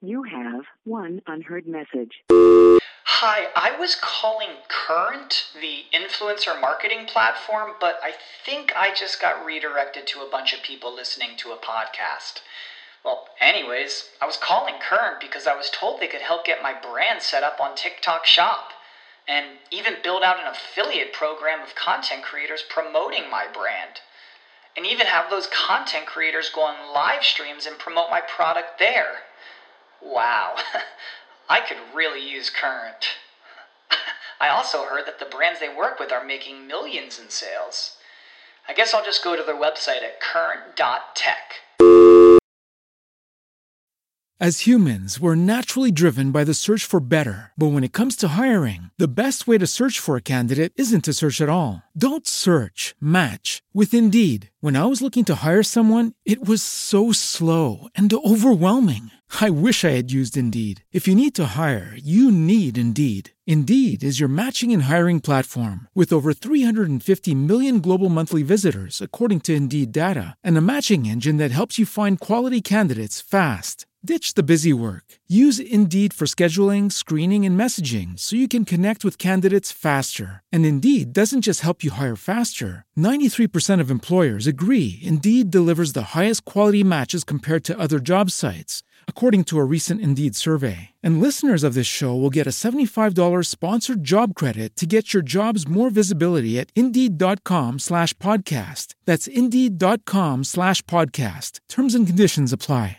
You have one unheard message. Hi, I was calling Current, the influencer marketing platform, but I think I just got redirected to a bunch of people listening to a podcast. Well, anyways, I was calling Current because I was told they could help get my brand set up on TikTok Shop and even build out an affiliate program of content creators promoting my brand. And even have those content creators go on live streams and promote my product there. Wow, I could really use Current. I also heard that the brands they work with are making millions in sales. I guess I'll just go to their website at current.tech. As humans, we're naturally driven by the search for better. But when it comes to hiring, the best way to search for a candidate isn't to search at all. Don't search, match with Indeed. When I was looking to hire someone, it was so slow and overwhelming. I wish I had used Indeed. If you need to hire, you need Indeed. Indeed is your matching and hiring platform with over 350 million global monthly visitors, according to Indeed data, and a matching engine that helps you find quality candidates fast. Ditch the busy work. Use Indeed for scheduling, screening, and messaging so you can connect with candidates faster. And Indeed doesn't just help you hire faster. 93% of employers agree Indeed delivers the highest quality matches compared to other job sites, according to a recent Indeed survey. And listeners of this show will get a $75 sponsored job credit to get your jobs more visibility at Indeed.com/podcast. That's Indeed.com/podcast. Terms and conditions apply.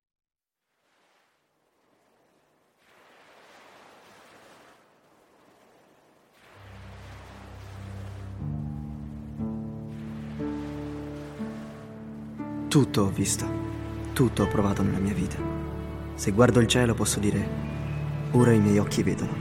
Tutto ho visto, tutto ho provato nella mia vita. Se guardo il cielo posso dire, ora i miei occhi vedono.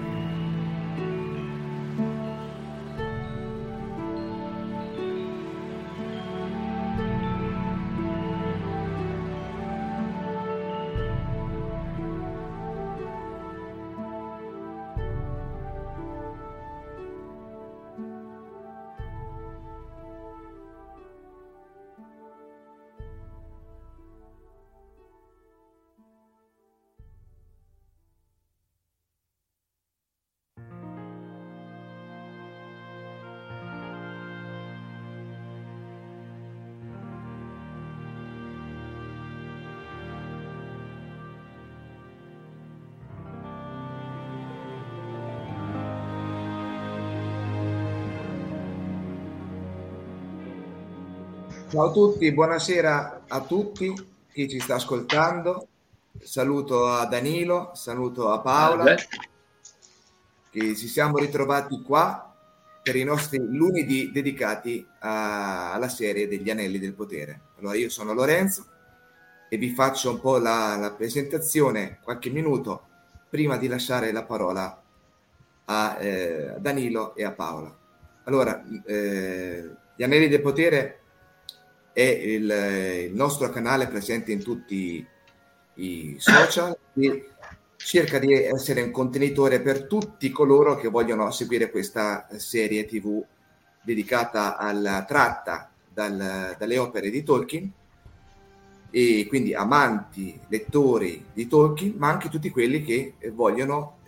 Ciao a tutti, buonasera a tutti chi ci sta ascoltando. Saluto a Danilo, saluto a Paola, che ci siamo ritrovati qua per i nostri lunedì dedicati alla serie degli Anelli del Potere. Allora, io sono Lorenzo e vi faccio un po' la presentazione, qualche minuto, prima di lasciare la parola a Danilo e a Paola. Allora, gli Anelli del Potere è il nostro canale presente in tutti i social e cerca di essere un contenitore per tutti coloro che vogliono seguire questa serie TV dedicata tratta dalle opere di Tolkien, e quindi amanti, lettori di Tolkien, ma anche tutti quelli che vogliono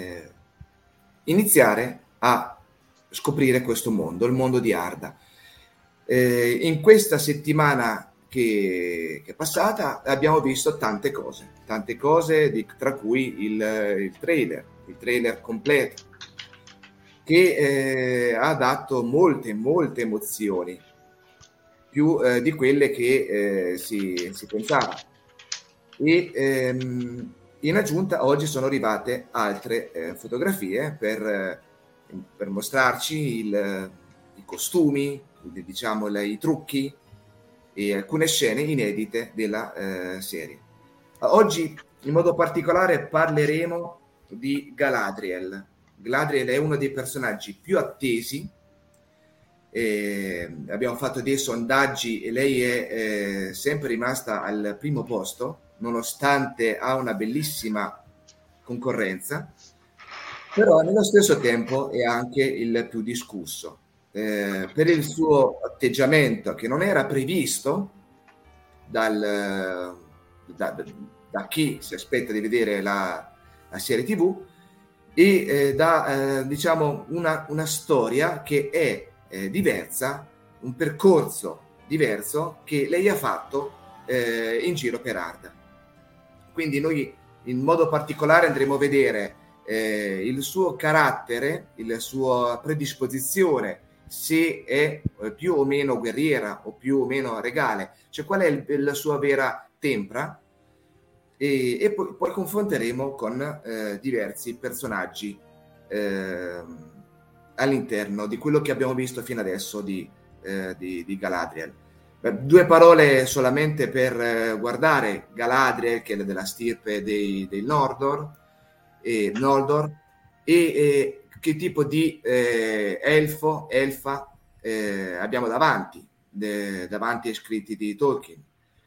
iniziare a scoprire questo mondo, il mondo di Arda. In questa settimana che è passata abbiamo visto tante cose, tra cui il trailer completo, che ha dato molte emozioni, più di quelle che si pensava. E in aggiunta oggi sono arrivate altre fotografie per mostrarci i costumi, diciamo i trucchi e alcune scene inedite della serie. Oggi in modo particolare parleremo di Galadriel. Galadriel è uno dei personaggi più attesi. Abbiamo fatto dei sondaggi e lei è sempre rimasta al primo posto, nonostante ha una bellissima concorrenza, però nello stesso tempo è anche il più discusso. Per il suo atteggiamento che non era previsto da chi si aspetta di vedere la serie TV, e da diciamo una storia che è diversa, un percorso diverso che lei ha fatto in giro per Arda. Quindi noi in modo particolare andremo a vedere il suo carattere, la sua predisposizione, se è più o meno guerriera o più o meno regale, cioè qual è la sua vera tempra, e poi confronteremo con diversi personaggi all'interno di quello che abbiamo visto fino adesso di Galadriel. Due parole solamente per guardare Galadriel, che è della stirpe dei Noldor, e che tipo di elfa abbiamo davanti ai scritti di Tolkien.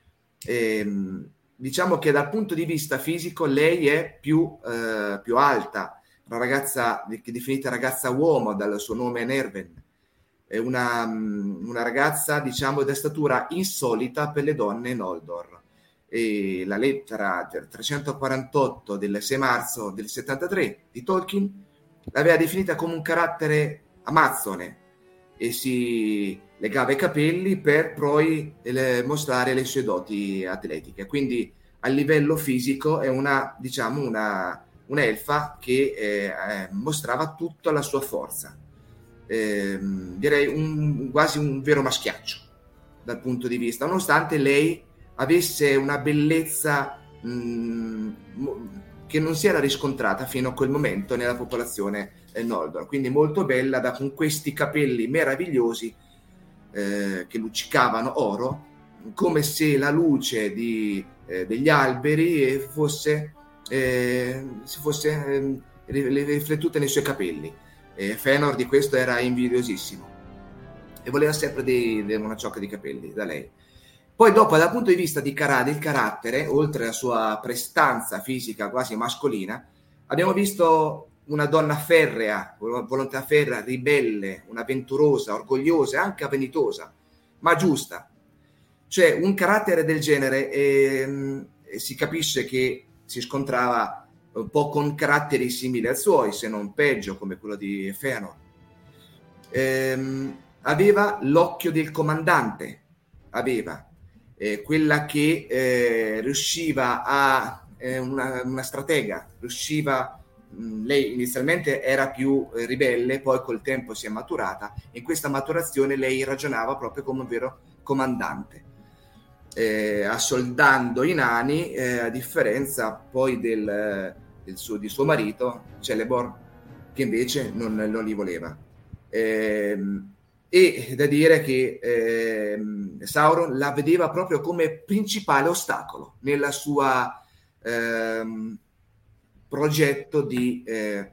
Diciamo che dal punto di vista fisico lei è più alta, una ragazza che è definita ragazza uomo dal suo nome Nerven. È una ragazza, diciamo, da statura insolita per le donne Noldor. E la lettera 348 del 6 marzo del 73 di Tolkien l'aveva definita come un carattere amazzone, e si legava i capelli per poi mostrare le sue doti atletiche. Quindi a livello fisico è un'elfa che mostrava tutta la sua forza. Direi quasi un vero maschiaccio dal punto di vista, nonostante lei avesse una bellezza che non si era riscontrata fino a quel momento nella popolazione Noldor, quindi molto bella, con questi capelli meravigliosi che luccicavano oro, come se la luce degli alberi si fosse riflettuta nei suoi capelli. Fëanor di questo era invidiosissimo e voleva sempre una ciocca di capelli da lei. Poi dopo, dal punto di vista di il carattere, oltre alla sua prestanza fisica quasi mascolina, abbiamo visto una donna ferrea, volontà ferrea, ribelle, un'avventurosa, orgogliosa e anche vanitosa, ma giusta. Cioè un carattere del genere si capisce che si scontrava un po' con caratteri simili ai suoi, se non peggio, come quello di Fëanor. Aveva l'occhio del comandante, aveva quella che riusciva a una stratega, lei inizialmente era più ribelle, poi col tempo si è maturata, e in questa maturazione lei ragionava proprio come un vero comandante, assoldando i nani, a differenza poi di suo marito Celeborn, che invece non li voleva. E da dire che Sauron la vedeva proprio come principale ostacolo nella sua progetto di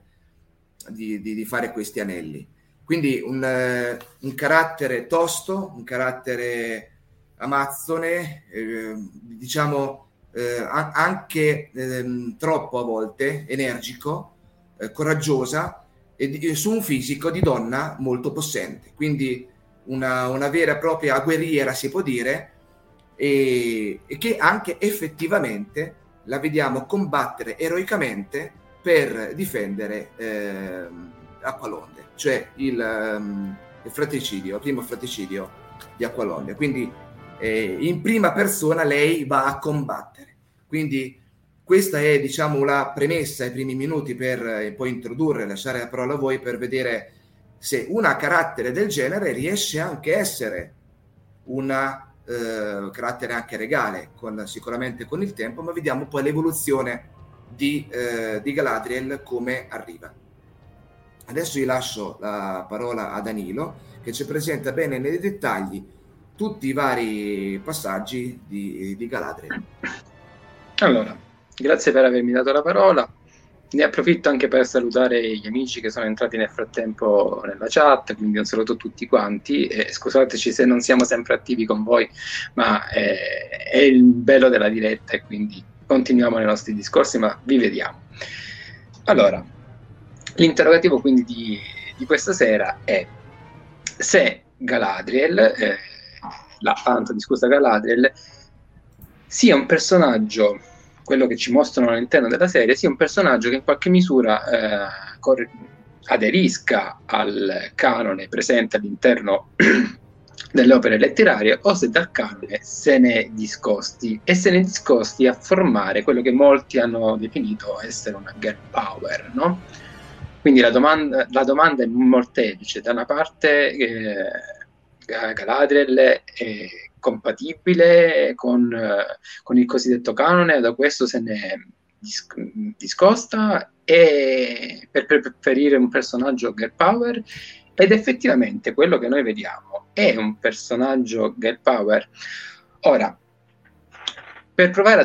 fare questi anelli. Quindi un carattere tosto, un carattere amazzone, diciamo anche troppo a volte energico, coraggiosa, e su un fisico di donna molto possente, quindi una vera e propria guerriera, si può dire, e che anche effettivamente la vediamo combattere eroicamente per difendere Aqualonde, cioè il primo fratricidio di Aqualonde. Quindi in prima persona lei va a combattere. Quindi questa è, diciamo, la premessa, i primi minuti per poi introdurre, lasciare la parola a voi per vedere se una carattere del genere riesce anche a essere carattere anche regale, sicuramente con il tempo, ma vediamo poi l'evoluzione di Galadriel come arriva. Adesso io lascio la parola a Danilo, che ci presenta bene nei dettagli tutti i vari passaggi di Galadriel. Allora, grazie per avermi dato la parola. Ne approfitto anche per salutare gli amici che sono entrati nel frattempo nella chat, quindi un saluto a tutti quanti, e scusateci se non siamo sempre attivi con voi, ma è il bello della diretta, e quindi continuiamo nei nostri discorsi, ma vi vediamo. Allora, l'interrogativo quindi di questa sera è se Galadriel, la tanto discussa Galadriel, sia un personaggio quello che ci mostrano all'interno della serie sia un personaggio che in qualche misura aderisca al canone presente all'interno delle opere letterarie, o se dal canone se ne discosti a formare quello che molti hanno definito essere una girl power, no? Quindi la domanda è molteplice. Da una parte Galadriel è compatibile con il cosiddetto canone, da questo se ne discosta e per preferire un personaggio girl power, ed effettivamente quello che noi vediamo è un personaggio girl power. Ora, per provare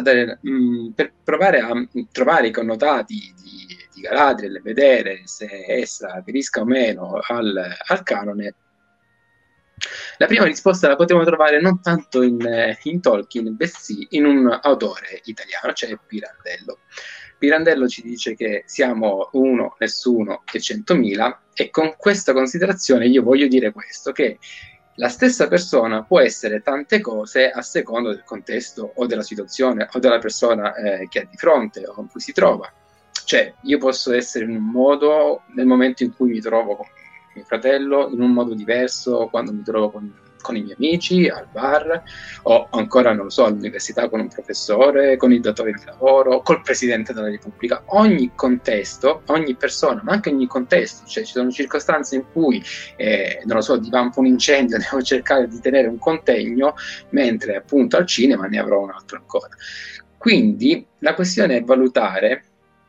a trovare i connotati di Galadriel e vedere se essa aderisca o meno al canone, la prima risposta la potremo trovare non tanto in Tolkien, bensì in un autore italiano, cioè Pirandello. Pirandello ci dice che siamo uno, nessuno e 100.000, e con questa considerazione io voglio dire questo, che la stessa persona può essere tante cose a seconda del contesto o della situazione o della persona che ha di fronte o con cui si trova. Cioè, io posso essere in un modo nel momento in cui mi trovo con mio fratello, in un modo diverso quando mi trovo con i miei amici al bar, o ancora, non lo so, all'università con un professore, con il datore di lavoro, col Presidente della Repubblica. Ogni contesto, ogni persona, ma anche ogni contesto, cioè ci sono circostanze in cui, non lo so, divampa un incendio, devo cercare di tenere un contegno, mentre appunto al cinema ne avrò un altro ancora. Quindi la questione è valutare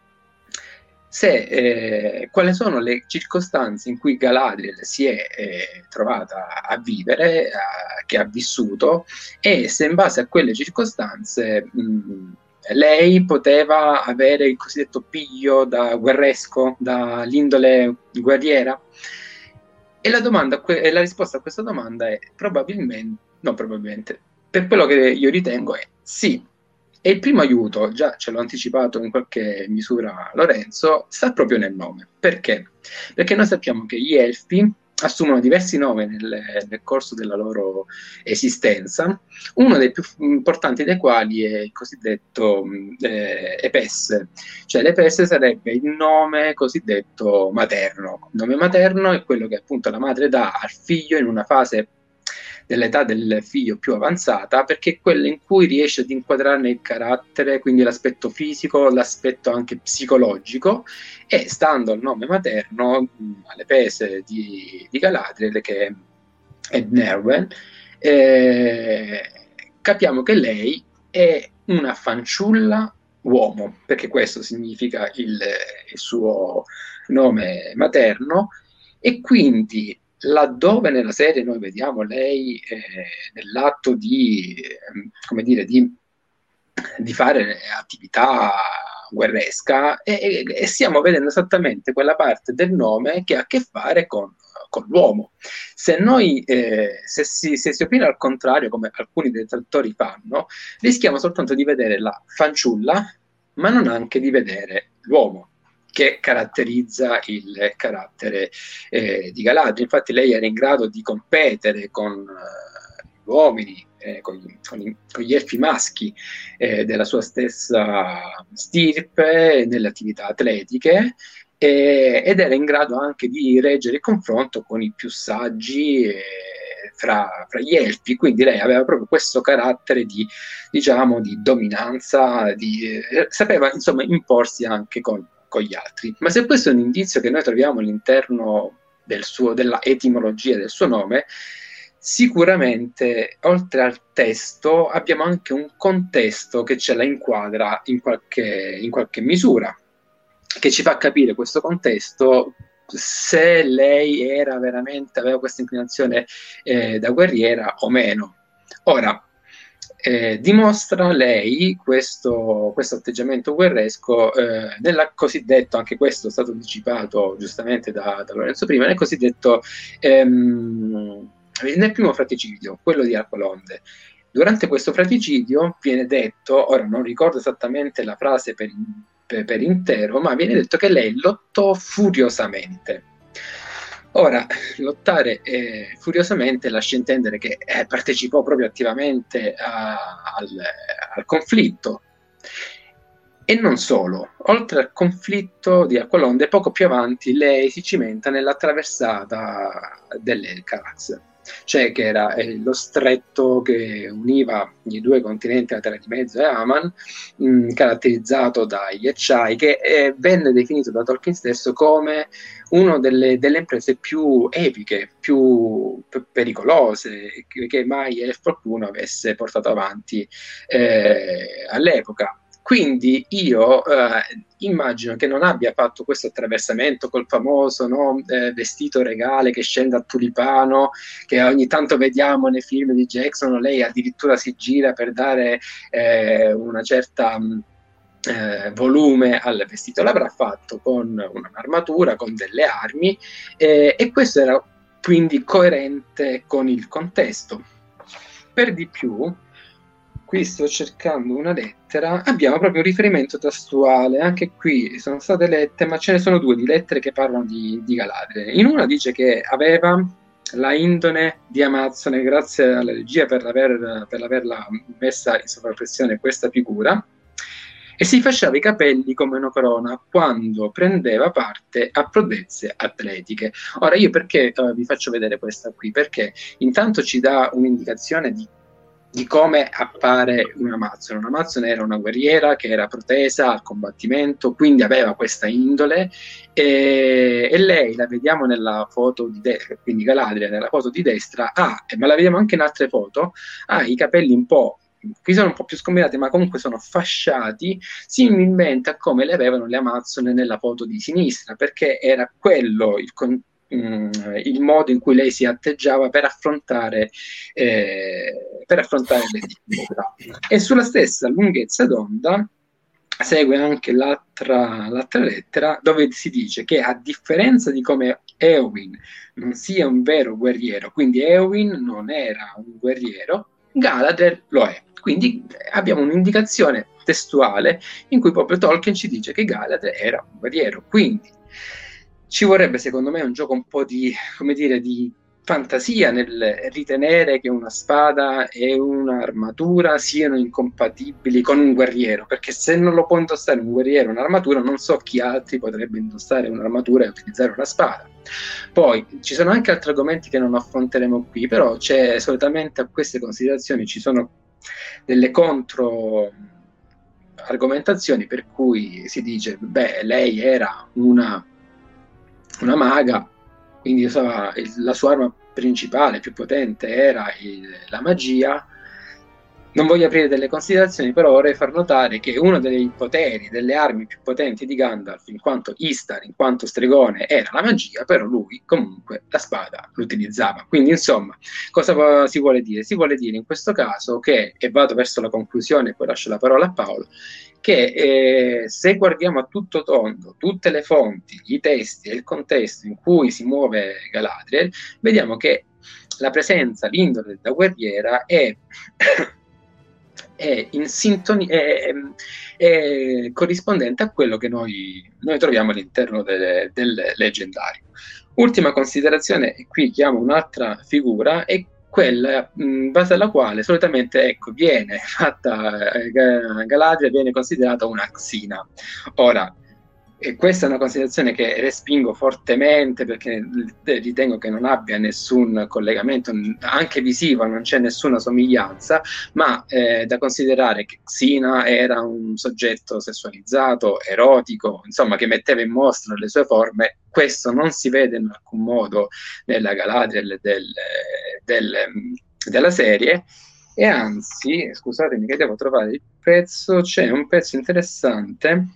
quali sono le circostanze in cui Galadriel si è trovata a vivere, che ha vissuto, e se in base a quelle circostanze lei poteva avere il cosiddetto piglio da guerresco, dall'indole guerriera. E la risposta a questa domanda è probabilmente, per quello che io ritengo è sì. E il primo aiuto, già ce l'ho anticipato in qualche misura Lorenzo, sta proprio nel nome. Perché? Perché noi sappiamo che gli elfi assumono diversi nomi nel corso della loro esistenza, uno dei più importanti dei quali è il cosiddetto Epesse. Cioè l'Epesse sarebbe il nome cosiddetto materno. Il nome materno è quello che appunto la madre dà al figlio in una fase dell'età del figlio più avanzata, perché è quella in cui riesce ad inquadrarne il carattere, quindi l'aspetto fisico, l'aspetto anche psicologico, e stando al nome materno, alle pese di Galadriel, che è Nerwen, capiamo che lei è una fanciulla uomo, perché questo significa il suo nome materno, e quindi laddove nella serie noi vediamo lei nell'atto di fare attività guerresca, e stiamo vedendo esattamente quella parte del nome che ha a che fare con l'uomo. Se si opina al contrario, come alcuni detrattori fanno, rischiamo soltanto di vedere la fanciulla, ma non anche di vedere l'uomo, che caratterizza il carattere di Galadriel. Infatti lei era in grado di competere con gli uomini, con gli elfi maschi della sua stessa stirpe, nelle attività atletiche, ed era in grado anche di reggere il confronto con i più saggi fra gli elfi. Quindi lei aveva proprio questo carattere di dominanza, sapeva insomma imporsi anche con gli altri. Ma se questo è un indizio che noi troviamo all'interno della etimologia del suo nome, sicuramente oltre al testo abbiamo anche un contesto che ce la inquadra in qualche misura, che ci fa capire questo contesto, se lei aveva questa inclinazione da guerriera o meno. Ora, dimostra lei questo atteggiamento guerresco nella cosiddetto, anche questo è stato anticipato giustamente da Lorenzo prima, nel cosiddetto nel primo fraticidio, quello di Alcolonde. Durante questo fraticidio viene detto, ora non ricordo esattamente la frase per intero, ma viene detto che lei lottò furiosamente. Ora, lottare furiosamente lascia intendere che partecipò proprio attivamente al conflitto. E non solo, oltre al conflitto di Aqualonde, poco più avanti lei si cimenta nella traversata dell'Elcarax, cioè che era lo stretto che univa i due continenti, la Terra di Mezzo e Aman, caratterizzato dai ghiacciai, che venne definito da Tolkien stesso come una delle imprese più epiche, più pericolose che mai qualcuno avesse portato avanti all'epoca. Quindi io immagino che non abbia fatto questo attraversamento col famoso vestito regale che scende a tulipano, che ogni tanto vediamo nei film di Jackson. Lei addirittura si gira per dare una certa volume al vestito. L'avrà fatto con un'armatura, con delle armi, e questo era quindi coerente con il contesto. Per di più, qui sto cercando una lettera, abbiamo proprio un riferimento testuale, anche qui sono state lette, ma ce ne sono due di lettere che parlano di Galadriel. In una dice che aveva la indole di Amazzone, grazie alla regia per averla messa in sovrappressione questa figura, e si faceva i capelli come una corona quando prendeva parte a prodezze atletiche. Ora, io perché vi faccio vedere questa qui? Perché intanto ci dà un'indicazione di come appare un'Amazzone. Un'Amazzone era una guerriera che era protesa al combattimento, quindi aveva questa indole, e lei la vediamo nella foto di destra, quindi Galadriel nella foto di destra, ma la vediamo anche in altre foto, ha i capelli un po', qui sono un po' più scombinati, ma comunque sono fasciati, similmente a come le avevano le Amazzone nella foto di sinistra, perché era quello il modo in cui lei si atteggiava per affrontare le difficoltà. E sulla stessa lunghezza d'onda segue anche l'altra lettera, dove si dice che, a differenza di come Éowyn non sia un vero guerriero, quindi Éowyn non era un guerriero, Galadriel lo è. Quindi abbiamo un'indicazione testuale in cui proprio Tolkien ci dice che Galadriel era un guerriero. Quindi ci vorrebbe, secondo me, un gioco un po' di fantasia nel ritenere che una spada e un'armatura siano incompatibili con un guerriero, perché se non lo può indossare un guerriero un'armatura, non so chi altri potrebbe indossare un'armatura e utilizzare una spada. Poi ci sono anche altri argomenti che non affronteremo qui, però solitamente a queste considerazioni ci sono delle contro argomentazioni per cui si dice, lei era una maga, quindi la sua arma principale, più potente, era la magia. Non voglio aprire delle considerazioni, però vorrei far notare che uno dei poteri, delle armi più potenti di Gandalf, in quanto Istar, in quanto stregone, era la magia, però lui comunque la spada l'utilizzava. Quindi, insomma, cosa si vuole dire? Si vuole dire in questo caso che, e vado verso la conclusione e poi lascio la parola a Paolo, che se guardiamo a tutto tondo tutte le fonti, i testi e il contesto in cui si muove Galadriel, vediamo che la presenza, l'indole da guerriera è in sintonia, è corrispondente a quello che noi troviamo all'interno del leggendario. Ultima considerazione, e qui chiamo un'altra figura, è quella in base alla quale solitamente viene fatta Galadriel, viene considerata una Xena. Ora, questa è una considerazione che respingo fortemente, perché ritengo che non abbia nessun collegamento, anche visivo, non c'è nessuna somiglianza, ma da considerare che Xena era un soggetto sessualizzato, erotico, insomma, che metteva in mostra le sue forme. Questo non si vede in alcun modo nella Galadriel della serie, e anzi, scusatemi che devo trovare il pezzo, c'è un pezzo interessante.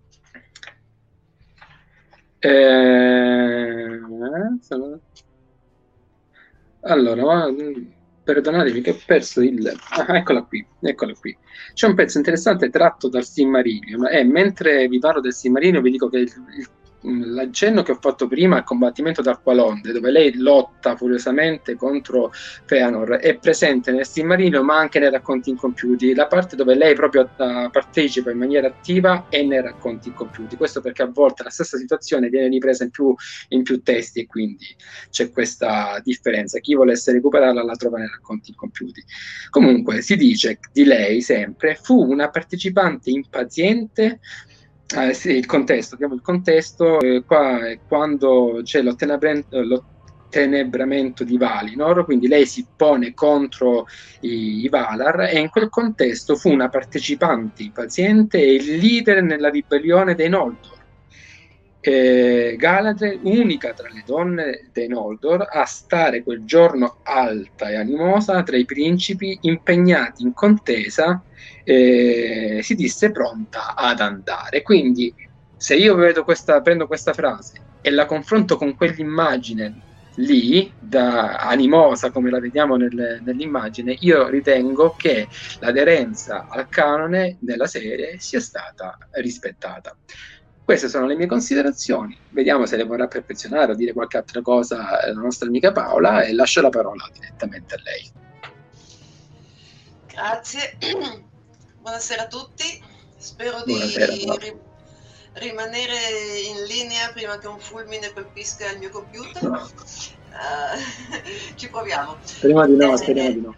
Allora, perdonatemi che ho perso eccola qui. C'è un pezzo interessante tratto dal Silmarillion, e mentre vi parlo del Silmarillion vi dico che l'accenno che ho fatto prima al combattimento d'Arqualonde, dove lei lotta furiosamente contro Feanor, è presente nel Silmarillion ma anche nei racconti incompiuti. La parte dove lei proprio partecipa in maniera attiva è nei racconti incompiuti. Questo perché a volte la stessa situazione viene ripresa in più testi, e quindi c'è questa differenza. Chi volesse recuperarla la trova nei racconti incompiuti. Comunque si dice di lei sempre: fu una partecipante impaziente. Sì, il contesto, diamo il contesto. Qua è quando c'è l'ottenebramento di Valinor, quindi lei si pone contro i Valar, e in quel contesto fu una partecipante impaziente e il leader nella ribellione dei Noldor. Galadriel, unica tra le donne dei Noldor a stare quel giorno alta e animosa tra i principi impegnati in contesa, si disse pronta ad andare. Quindi se io prendo questa frase e la confronto con quell'immagine lì, da animosa come la vediamo nell'immagine, io ritengo che l'aderenza al canone della serie sia stata rispettata. Queste sono le mie considerazioni, vediamo se le vorrà perfezionare o dire qualche altra cosa la nostra amica Paola, e lascio la parola direttamente a lei. Grazie, buonasera a tutti, spero Buonasera. di rimanere in linea prima che un fulmine colpisca il mio computer. Ci proviamo. Speriamo di no, speriamo di no.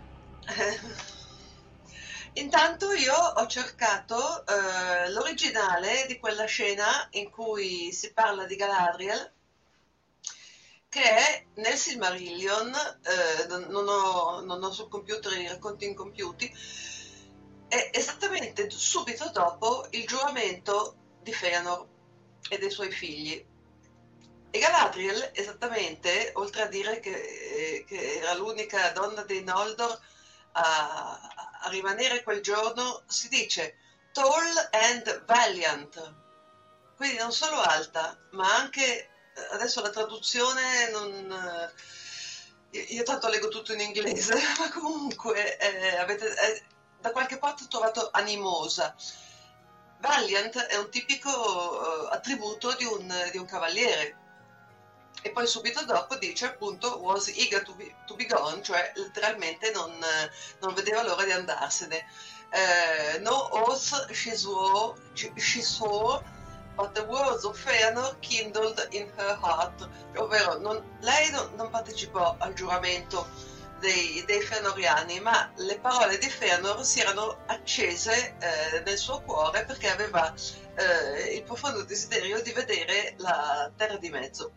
Intanto io ho cercato l'originale di quella scena in cui si parla di Galadriel, che è nel Silmarillion, non ho sul computer i racconti incompiuti, è esattamente subito dopo il giuramento di Fëanor e dei suoi figli. E Galadriel, esattamente, oltre a dire che era l'unica donna dei Noldor a rimanere quel giorno, si dice tall and valiant, quindi non solo alta, ma anche, adesso la traduzione non... Io tanto leggo tutto in inglese, ma comunque da qualche parte ho trovato animosa. Valiant è un tipico attributo di un cavaliere. E poi subito dopo dice appunto was eager to be gone, cioè letteralmente non vedeva l'ora di andarsene. No oath she swore, but the words of Fëanor kindled in her heart, ovvero lei non partecipò al giuramento dei Fëanoriani, ma le parole di Fëanor si erano accese nel suo cuore, perché aveva il profondo desiderio di vedere la Terra di Mezzo.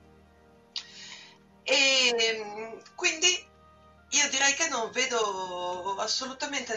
E quindi io direi che non vedo assolutamente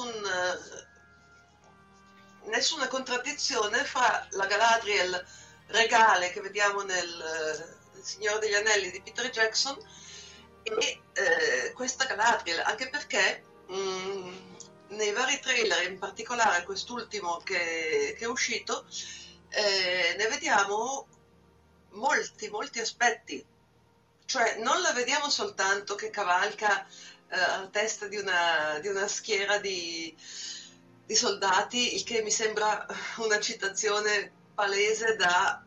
nessuna contraddizione fra la Galadriel regale che vediamo nel Signore degli Anelli di Peter Jackson e questa Galadriel, anche perché nei vari trailer, in particolare quest'ultimo che è uscito, ne vediamo molti aspetti. Cioè non la vediamo soltanto che cavalca a testa di una schiera di soldati, il che mi sembra una citazione palese da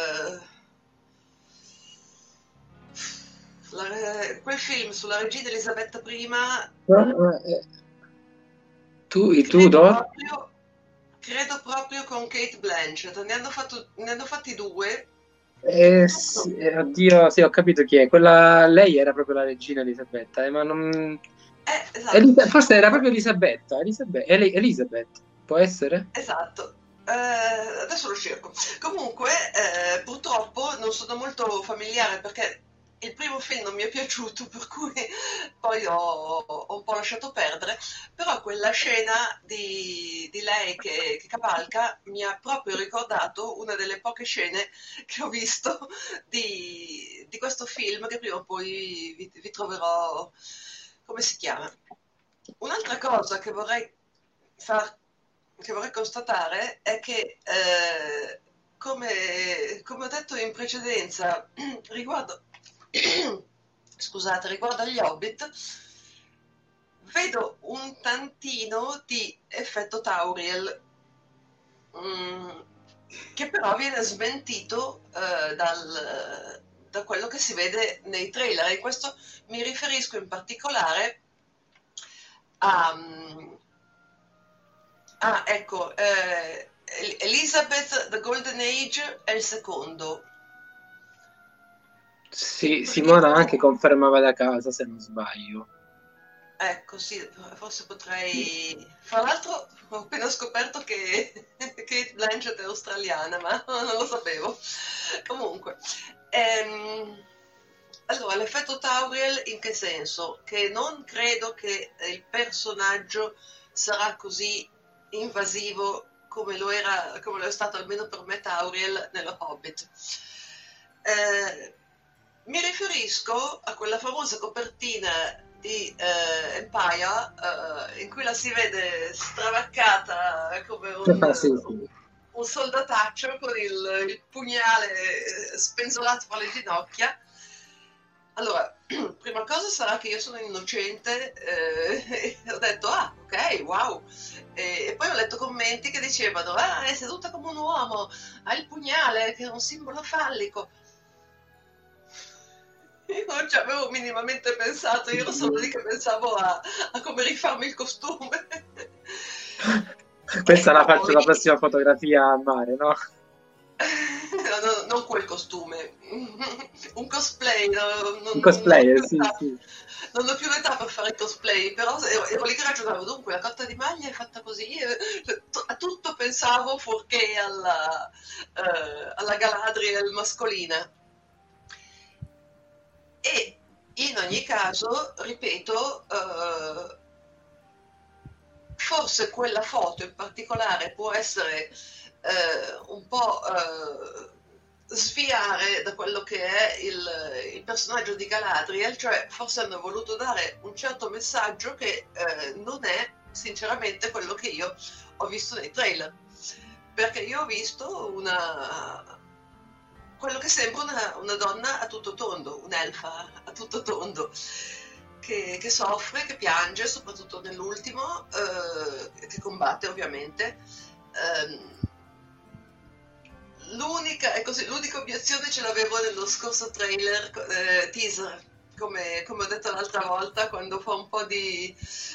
quel film sulla regina Elisabetta I. Credo proprio con Kate Blanchett, ne hanno fatti due. Oddio, sì, ho capito chi è. Lei era proprio la regina Elisabetta, ma non... Esatto. Forse era proprio Elisabetta. Elisabeth, può essere? Esatto. Adesso lo cerco. Comunque, purtroppo non sono molto familiare, perché il primo film non mi è piaciuto, per cui poi ho un po' lasciato perdere, però quella scena di lei che cavalca mi ha proprio ricordato una delle poche scene che ho visto di questo film, che prima o poi vi troverò, come si chiama. Un'altra cosa che vorrei constatare è che, come ho detto in precedenza, riguardo agli Hobbit, vedo un tantino di effetto Tauriel. che però viene smentito da quello che si vede nei trailer, e questo mi riferisco in particolare ecco, Elizabeth the Golden Age è il secondo. Sì, Simona anche confermava da casa, se non sbaglio. Ecco, sì, forse potrei... Fra l'altro ho appena scoperto che Kate Blanchett è australiana, ma non lo sapevo. Comunque, allora, l'effetto Tauriel in che senso? Che non credo che il personaggio sarà così invasivo come lo è stato almeno per me Tauriel nello Hobbit. Mi riferisco a quella famosa copertina di Empire in cui la si vede stravaccata come un soldataccio con il pugnale spenzolato fra le ginocchia. Allora, prima cosa sarà che io sono innocente e ho detto ok, wow, e poi ho letto commenti che dicevano è seduta come un uomo, ha il pugnale che è un simbolo fallico. Io non ci avevo minimamente pensato, io ero solo lì che pensavo a come rifarmi il costume. Questa la faccio la prossima fotografia a mare, no? No, non quel costume, un cosplay. Un cosplayer, sì. Non ho più l'età per fare i cosplay, però ero lì che ragionavo, dunque la cotta di maglia è fatta così, a tutto pensavo fuorché alla Galadriel mascolina. E in ogni caso, ripeto, forse quella foto in particolare può essere un po' sviare da quello che è il personaggio di Galadriel, cioè forse hanno voluto dare un certo messaggio che non è sinceramente quello che io ho visto nei trailer, perché io ho visto quello che sembra una donna a tutto tondo, un'elfa a tutto tondo, che soffre, che piange, soprattutto nell'ultimo, che combatte ovviamente. L'unica obiezione ce l'avevo nello scorso teaser, come ho detto l'altra volta, quando fa un po' di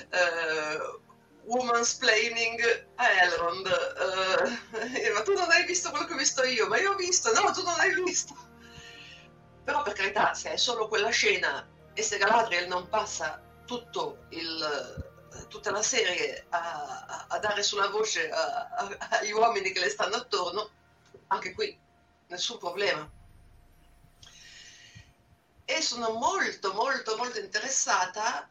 womansplaining a Elrond. Ma tu non hai visto quello che ho visto io? Ma io ho visto. No, tu non hai visto. Però per carità, se è solo quella scena e se Galadriel non passa tutta la serie a dare sulla voce agli uomini che le stanno attorno, anche qui nessun problema. E sono molto molto molto interessata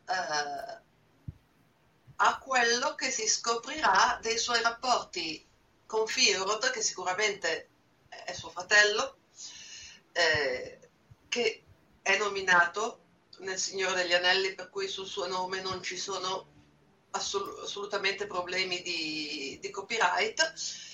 a quello che si scoprirà dei suoi rapporti con Finrod, che sicuramente è suo fratello, che è nominato nel Signore degli Anelli, per cui sul suo nome non ci sono assolutamente problemi di copyright.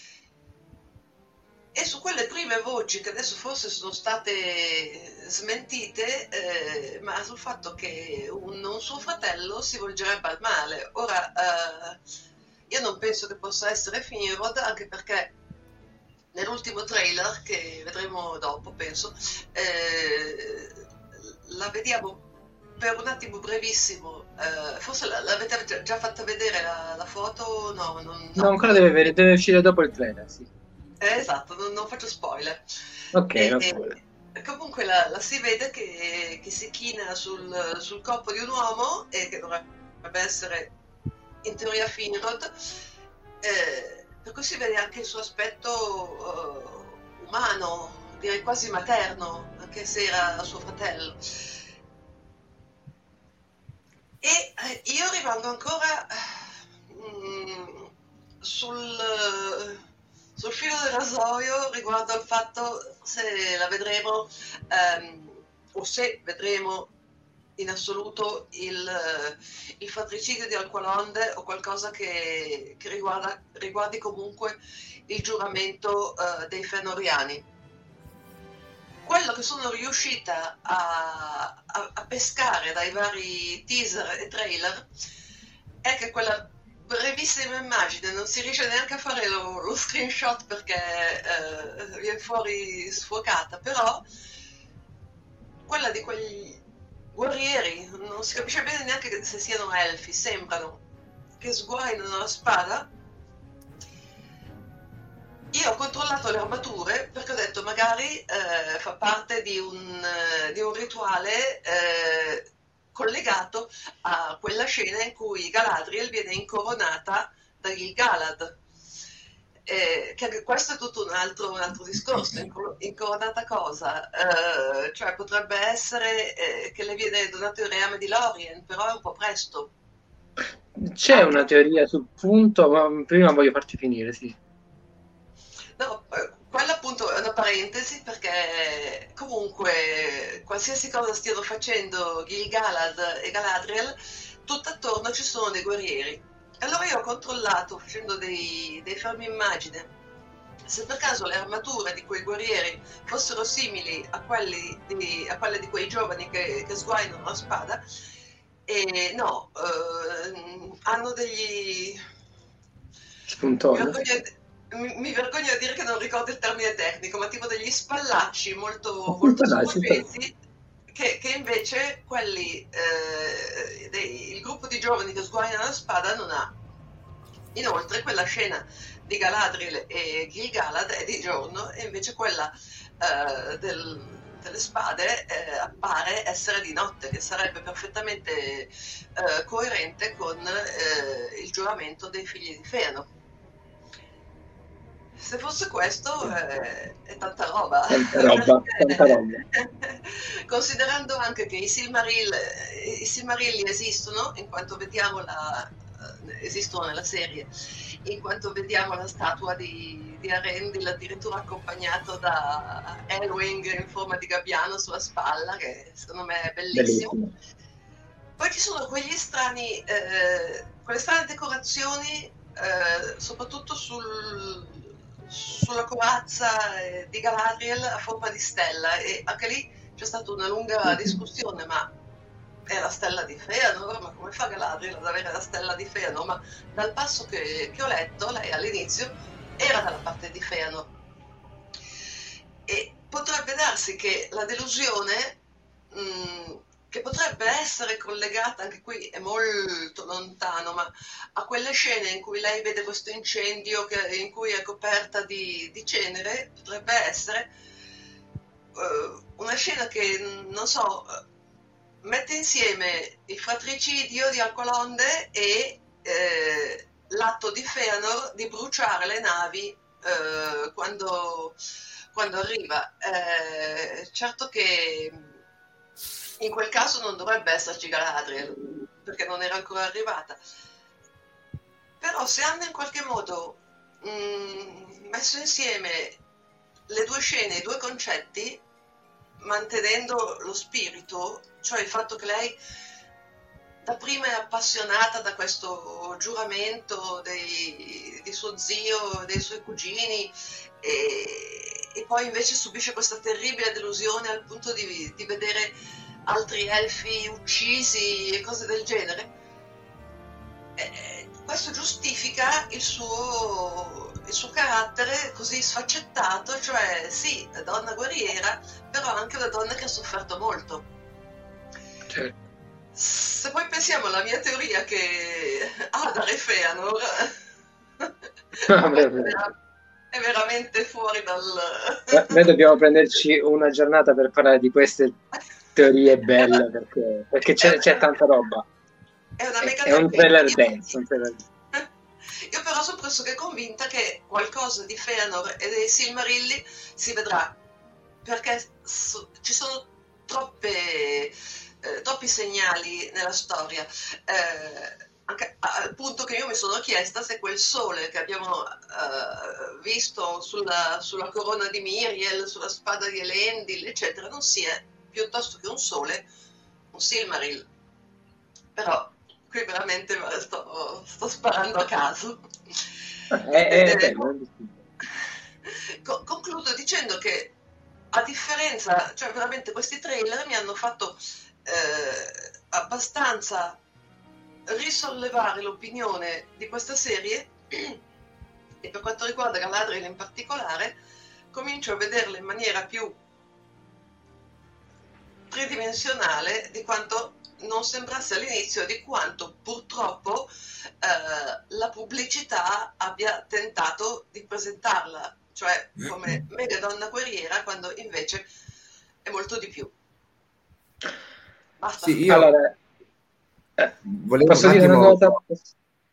E su quelle prime voci che adesso forse sono state smentite, ma sul fatto che un suo fratello si volgerebbe al male. Ora, io non penso che possa essere Finrod, anche perché nell'ultimo trailer, che vedremo dopo, penso, la vediamo per un attimo brevissimo. Forse l'avete già fatta vedere la foto? No, ancora deve uscire dopo il trailer, sì. Esatto, non faccio spoiler. Ok, comunque la si vede che si china sul corpo di un uomo, e che dovrebbe essere in teoria Finrod, per cui si vede anche il suo aspetto umano, direi quasi materno, anche se era suo fratello. E io rimango ancora sul filo del rasoio riguardo al fatto se la vedremo o se vedremo in assoluto il fratricidio di Alqualonde, o qualcosa che riguardi comunque il giuramento dei Fëanoriani. Quello che sono riuscita a pescare dai vari teaser e trailer è che quella brevissima immagine non si riesce neanche a fare lo screenshot, perché viene fuori sfocata, però quella di quegli guerrieri, non si capisce bene neanche se siano elfi, sembrano, che sguainano la spada. Io ho controllato le armature perché ho detto magari fa parte di un rituale collegato a quella scena in cui Galadriel viene incoronata da Gil-galad. Che anche questo è tutto un altro discorso. Incoronata cosa? Cioè potrebbe essere che le viene donato il reame di Lorien, però è un po' presto. C'è una teoria sul punto, ma prima voglio farti finire, sì. No, quella appunto è una parentesi, perché comunque qualsiasi cosa stiano facendo Gil-galad e Galadriel, tutt'attorno ci sono dei guerrieri. Allora io ho controllato, facendo dei fermi immagine, se per caso le armature di quei guerrieri fossero simili a quelle di quei giovani che sguainano la spada, e no, hanno degli... Spuntoni. Mi vergogno a dire che non ricordo il termine tecnico, ma tipo degli spallacci molto scolpesi, che invece quelli il gruppo di giovani che sguainano la spada non ha. Inoltre quella scena di Galadriel e Gil-galad è di giorno, e invece quella delle spade appare essere di notte, che sarebbe perfettamente coerente con il giuramento dei figli di Fëanor. Se fosse questo è tanta roba. Tanta roba. Considerando anche che i Silmarilli esistono, in quanto vediamo esistono nella serie, in quanto vediamo la statua di Arendil addirittura accompagnato da Elwing in forma di gabbiano sulla spalla, che secondo me è bellissimo. Poi ci sono quelle strane decorazioni, soprattutto sulla corazza di Galadriel a forma di stella, e anche lì c'è stata una lunga discussione, ma è la stella di Fëanor, ma come fa Galadriel ad avere la stella di Fëanor? Ma dal passo che ho letto, lei all'inizio era dalla parte di Fëanor, e potrebbe darsi che la delusione, che potrebbe essere collegata, anche qui è molto lontano, ma a quelle scene in cui lei vede questo incendio in cui è coperta di cenere, potrebbe essere una scena che, non so, mette insieme il fratricidio di Alcolonde e l'atto di Fëanor di bruciare le navi quando arriva. Certo che in quel caso non dovrebbe esserci Galadriel, perché non era ancora arrivata. Però se hanno in qualche modo messo insieme le due scene, i due concetti, mantenendo lo spirito, cioè il fatto che lei dapprima è appassionata da questo giuramento di suo zio, dei suoi cugini, e poi invece subisce questa terribile delusione al punto di vedere altri elfi uccisi e cose del genere. Questo giustifica il suo carattere così sfaccettato, cioè sì, donna guerriera, però anche una donna che ha sofferto molto. Certo. Se poi pensiamo alla mia teoria che Adar e Fëanor è veramente fuori dal... Noi dobbiamo prenderci una giornata per parlare di queste teorie belle, perché c'è tanta roba. È un trailer denso. Io però sono pressoché convinta che qualcosa di Fëanor e dei Silmarilli si vedrà, perché ci sono troppi segnali nella storia, anche al punto che io mi sono chiesta se quel sole che abbiamo visto sulla corona di Miriel, sulla spada di Elendil, eccetera, non sia piuttosto che un sole, un Silmaril. Però qui veramente sto sparando a caso. Concludo dicendo che, a differenza, cioè veramente questi trailer mi hanno fatto abbastanza risollevare l'opinione di questa serie, e per quanto riguarda Galadriel in particolare, comincio a vederle in maniera più tridimensionale di quanto non sembrasse all'inizio, di quanto purtroppo la pubblicità abbia tentato di presentarla, cioè come mega donna guerriera, quando invece è molto di più. Basta. Sì, io Allora, volevo posso un dire una attimo... cosa?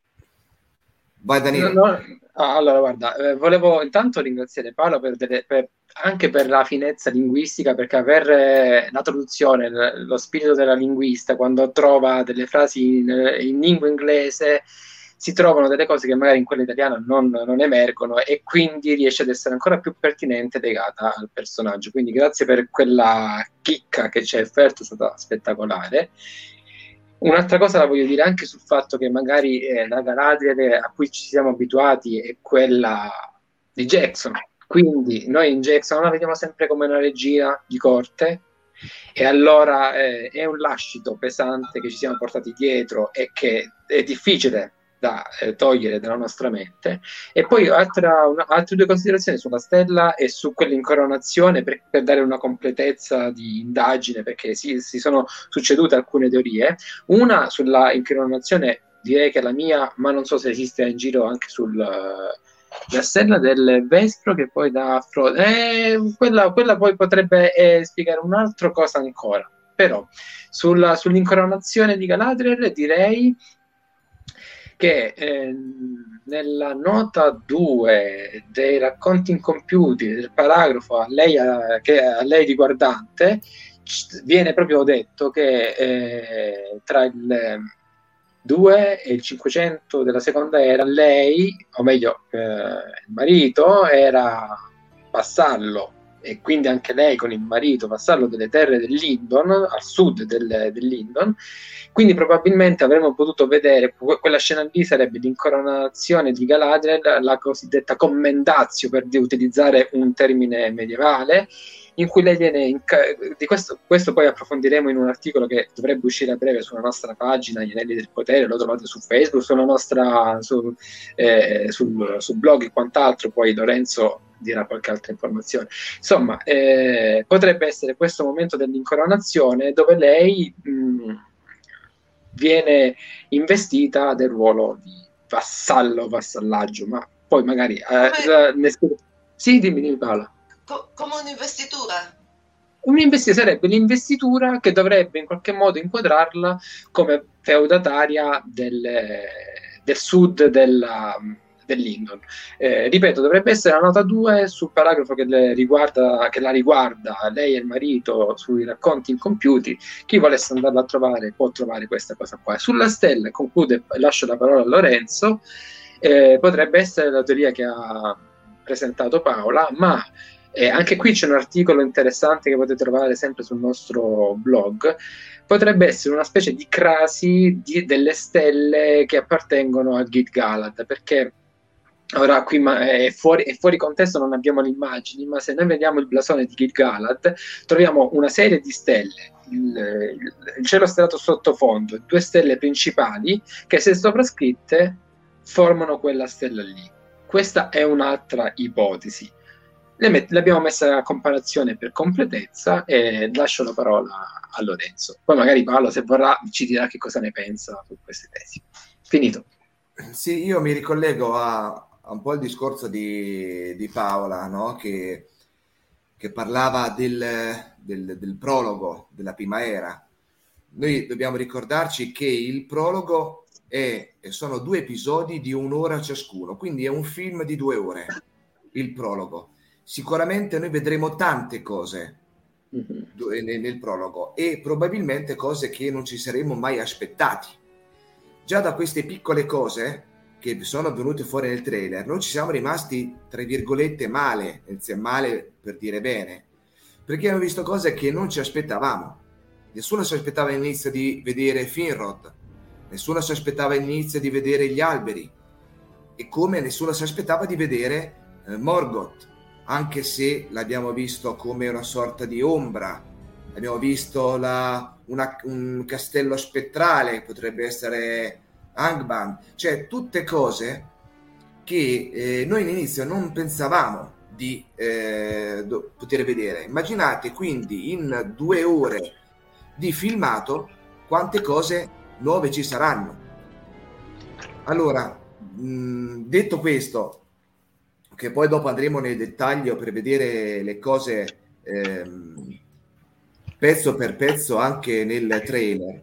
Vai Danilo. Allora, guarda, volevo intanto ringraziare Paolo anche per la finezza linguistica, perché aver la traduzione, lo spirito della linguista, quando trova delle frasi in lingua inglese, si trovano delle cose che magari in quella italiana non emergono, e quindi riesce ad essere ancora più pertinente e legata al personaggio. Quindi grazie per quella chicca che ci hai offerto, è stata spettacolare. Un'altra cosa la voglio dire anche sul fatto che magari la Galadriel a cui ci siamo abituati è quella di Jackson, quindi noi in Jackson la vediamo sempre come una regina di corte, e allora è un lascito pesante che ci siamo portati dietro e che è difficile da togliere dalla nostra mente. E poi altre due considerazioni sulla stella e su quell'incoronazione, per dare una completezza di indagine, perché si sono succedute alcune teorie. Una sulla incoronazione, direi che è la mia, ma non so se esiste in giro anche la stella del Vespro, che poi da quella poi potrebbe spiegare un'altra cosa ancora. Però sull'incoronazione di Galadriel direi che nella nota 2 dei racconti incompiuti, del paragrafo a lei riguardante, viene proprio detto che tra il 2 e il 500 della seconda era, lei, o meglio il marito, era vassallo, e quindi anche lei con il marito vassallo delle terre del Lindon, al sud del Lindon. Quindi probabilmente avremmo potuto vedere quella scena lì, sarebbe l'incoronazione di Galadriel, la cosiddetta commendatio, per utilizzare un termine medievale, in cui lei viene di questo poi approfondiremo in un articolo che dovrebbe uscire a breve sulla nostra pagina Gli Anelli del Potere, lo trovate su Facebook, sulla nostra sul blog e quant'altro. Poi Lorenzo dirà qualche altra informazione. Insomma, potrebbe essere questo momento dell'incoronazione dove lei viene investita del ruolo di vassallaggio, ma poi magari sì, dimmi Paola. Come un'investitura? Sarebbe l'investitura che dovrebbe in qualche modo inquadrarla come feudataria del sud dell'Indon. Ripeto, dovrebbe essere la nota 2 sul paragrafo che la riguarda lei e il marito sui racconti incompiuti. Chi volesse andarla a trovare può trovare questa cosa qua. Sulla stella, conclude, lascio la parola a Lorenzo, potrebbe essere la teoria che ha presentato Paola, ma anche qui c'è un articolo interessante che potete trovare sempre sul nostro blog. Potrebbe essere una specie di crasi delle stelle che appartengono a Gil-galad, perché ora qui è fuori contesto, non abbiamo le immagini, ma se noi vediamo il blasone di Gil-galad troviamo una serie di stelle, il cielo stellato sottofondo, 2 stelle principali che, se sovrascritte, formano quella stella lì. Questa è un'altra ipotesi. L'abbiamo messa a comparazione per completezza e lascio la parola a Lorenzo. Poi magari Paolo, se vorrà, ci dirà che cosa ne pensa su queste tesi. Finito. Sì, io mi ricollego a un po' il discorso di Paola, no? che parlava del prologo della prima era. Noi dobbiamo ricordarci che il prologo sono 2 episodi di 1 ora ciascuno, quindi è un film di 2 ore, il prologo. Sicuramente noi vedremo tante cose nel prologo, e probabilmente cose che non ci saremmo mai aspettati. Già da queste piccole cose che sono venute fuori nel trailer noi ci siamo rimasti, tra virgolette, male per dire bene, perché abbiamo visto cose che non ci aspettavamo. Nessuno si aspettava all'inizio di vedere Finrod, nessuno si aspettava all'inizio di vedere gli alberi, e come nessuno si aspettava di vedere Morgoth, anche se l'abbiamo visto come una sorta di ombra. Abbiamo visto un castello spettrale, potrebbe essere Angband, cioè tutte cose che noi all'inizio non pensavamo, di poter vedere. Immaginate quindi in 2 ore di filmato quante cose nuove ci saranno. Allora, detto questo, che poi dopo andremo nel dettaglio per vedere le cose pezzo per pezzo anche nel trailer,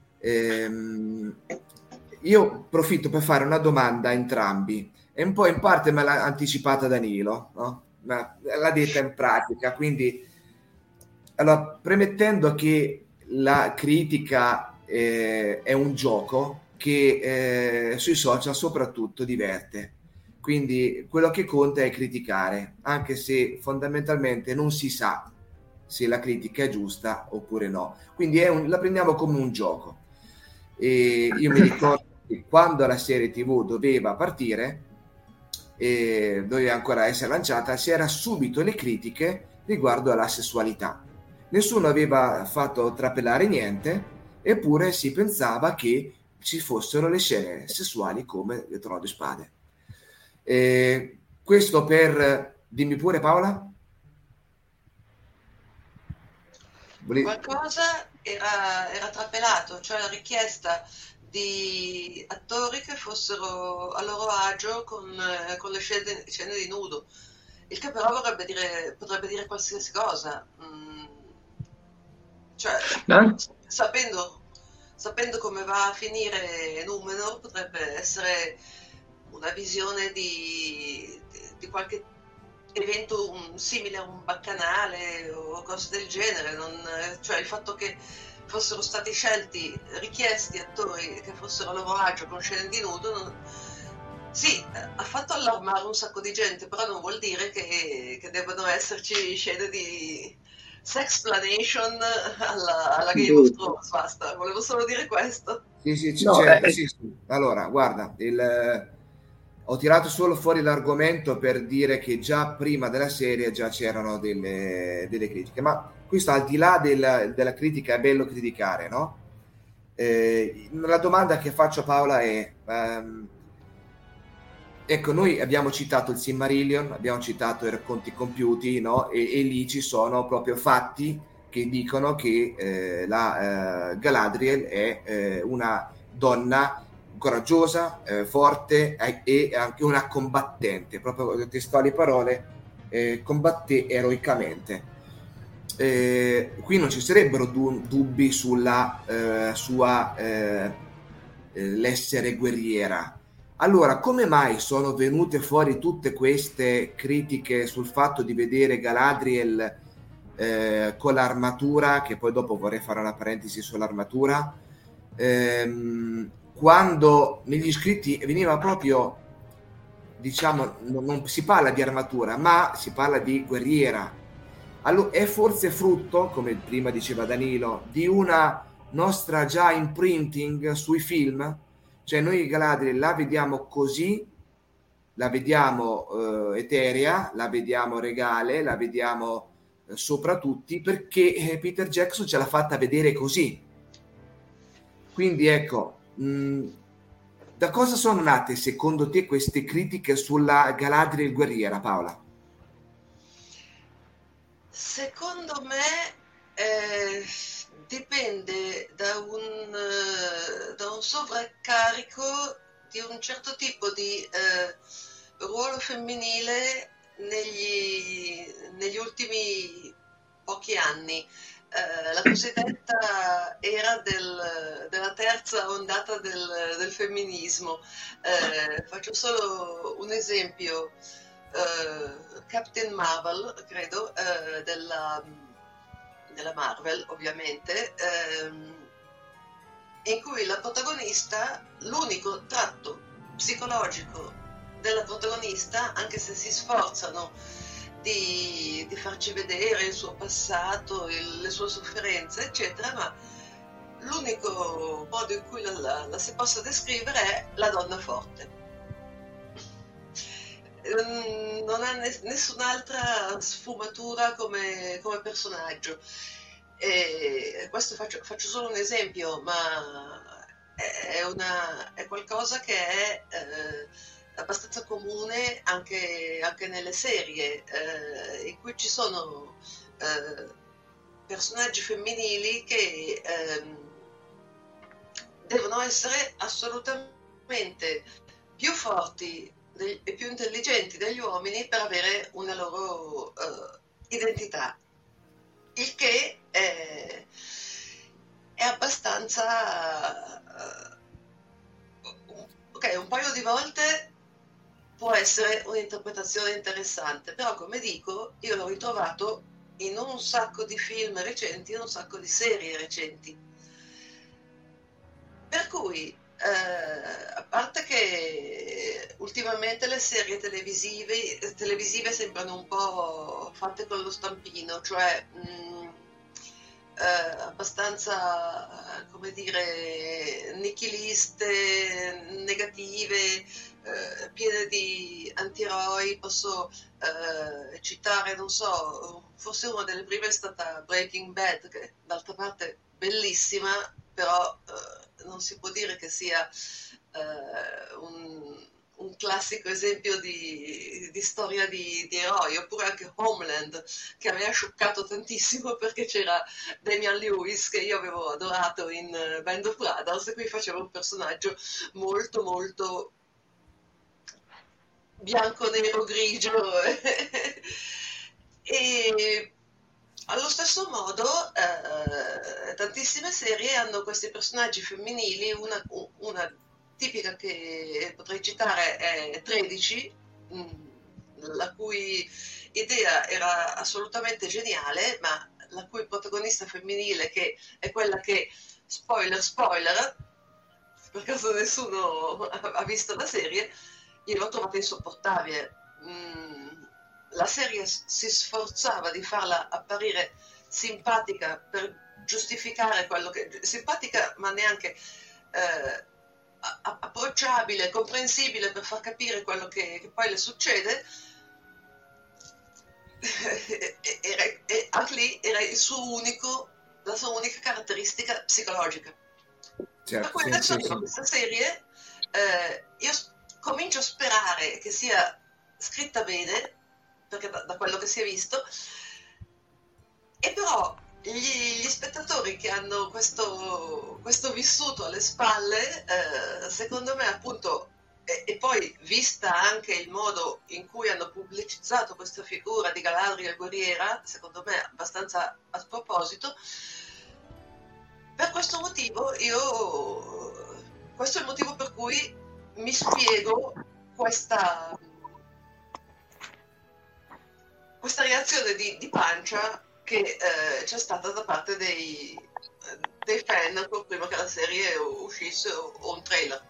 io approfitto per fare una domanda a entrambi, e un po' in parte me l'ha anticipata Danilo, no? Ma l'ha detta in pratica, quindi allora, premettendo che la critica è un gioco che sui social soprattutto diverte, quindi quello che conta è criticare, anche se fondamentalmente non si sa se la critica è giusta oppure no, quindi la prendiamo come un gioco. E io mi ricordo che quando la serie TV doveva partire e doveva ancora essere lanciata, c'era subito le critiche riguardo alla sessualità. Nessuno aveva fatto trapelare niente, eppure si pensava che ci fossero le scene sessuali come il Trono di Spade. Questo per... Dimmi pure, Paola. Qualcosa era trapelato, cioè la richiesta di attori che fossero a loro agio con le scene di nudo, il che però potrebbe dire qualsiasi cosa. Cioè, sapendo come va a finire Numenor, potrebbe essere una visione di qualche evento simile a un baccanale o cose del genere, cioè il fatto che fossero stati richiesti attori che fossero a loro agio con scene di nudo, sì, ha fatto allarmare un sacco di gente, però non vuol dire che debbano esserci scene di sexplanation alla Game of Thrones, basta, volevo solo dire questo. Sì. Allora, guarda, ho tirato solo fuori l'argomento per dire che già prima della serie già c'erano delle critiche, ma questo al di là della critica è bello criticare, no? La domanda che faccio a Paola è ecco, noi abbiamo citato il Silmarillion, abbiamo citato i racconti compiuti, no? E lì ci sono proprio fatti che dicono che la Galadriel è una donna coraggiosa, forte e anche una combattente, proprio le testuali parole, combatté eroicamente. Qui non ci sarebbero dubbi sulla sua l'essere guerriera. Allora, come mai sono venute fuori tutte queste critiche sul fatto di vedere Galadriel con l'armatura, che poi dopo vorrei fare una parentesi sull'armatura, quando negli scritti veniva proprio, diciamo, non si parla di armatura, ma si parla di guerriera. Allora, è forse frutto, come prima diceva Danilo, di una nostra già imprinting sui film? Cioè noi Galadriel la vediamo così, la vediamo eterea, la vediamo regale, la vediamo sopra tutti, perché Peter Jackson ce l'ha fatta vedere così. Quindi ecco, da cosa sono nate secondo te queste critiche sulla Galadriel guerriera, Paola? Secondo me dipende da un sovraccarico di un certo tipo di ruolo femminile negli ultimi pochi anni. La cosiddetta era della terza ondata del femminismo. Faccio solo un esempio. Captain Marvel, credo, della Marvel, ovviamente, in cui la protagonista, l'unico tratto psicologico della protagonista, anche se si sforzano di farci vedere il suo passato, le sue sofferenze, eccetera, ma l'unico modo in cui la si possa descrivere è la donna forte. Non ha nessun'altra sfumatura come personaggio. E questo faccio solo un esempio, ma è qualcosa che è abbastanza comune anche nelle serie, in cui ci sono personaggi femminili che devono essere assolutamente più forti e più intelligenti degli uomini per avere una loro identità, il che è abbastanza ok, un paio di volte può essere un'interpretazione interessante, però come dico, io l'ho ritrovato in un sacco di film recenti, in un sacco di serie recenti, per cui a parte che ultimamente le serie televisive sembrano un po' fatte con lo stampino, cioè abbastanza, come dire, nichiliste, negative, piene di antieroi. Posso citare, non so, forse una delle prime è stata Breaking Bad, che d'altra parte bellissima, però non si può dire che sia un classico esempio di storia di eroi, oppure anche Homeland, che mi ha scioccato tantissimo perché c'era Damian Lewis, che io avevo adorato in Band of Brothers, e qui faceva un personaggio molto molto bianco, nero, grigio e allo stesso modo tantissime serie hanno questi personaggi femminili. Una tipica che potrei citare è 13, la cui idea era assolutamente geniale, ma la cui protagonista femminile, che è quella che, spoiler, per caso nessuno ha visto la serie, io l'ho trovata insopportabile. La serie si sforzava di farla apparire simpatica per giustificare quello che... simpatica, ma neanche approcciabile, comprensibile, per far capire quello che poi le succede. E anche lì era la sua unica caratteristica psicologica. Certo, per cui adesso questa serie io comincio a sperare che sia scritta bene, perché da quello che si è visto, e però gli spettatori che hanno questo vissuto alle spalle, secondo me, appunto, e poi vista anche il modo in cui hanno pubblicizzato questa figura di Galadriel guerriera, secondo me abbastanza a sproposito, per questo motivo questo è il motivo per cui mi spiego questa reazione di pancia che c'è stata da parte dei fan prima che la serie uscisse, o un trailer.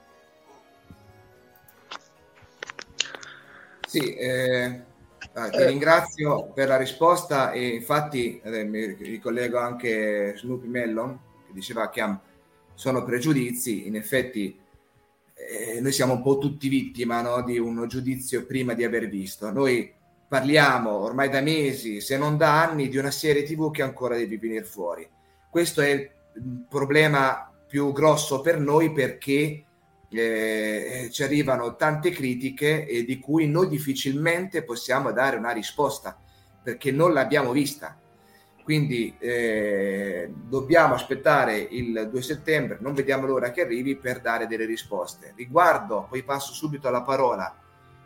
Sì, ti ringrazio per la risposta, e infatti mi ricollego anche Snoopy Mellon, che diceva che sono pregiudizi. In effetti noi siamo un po' tutti vittima, no, di un giudizio prima di aver visto. Noi parliamo ormai da mesi, se non da anni, di una serie TV che ancora deve venire fuori. Questo è il problema più grosso per noi, perché ci arrivano tante critiche e di cui noi difficilmente possiamo dare una risposta, perché non l'abbiamo vista. Quindi dobbiamo aspettare il 2 settembre, non vediamo l'ora che arrivi per dare delle risposte. Riguardo, poi passo subito la parola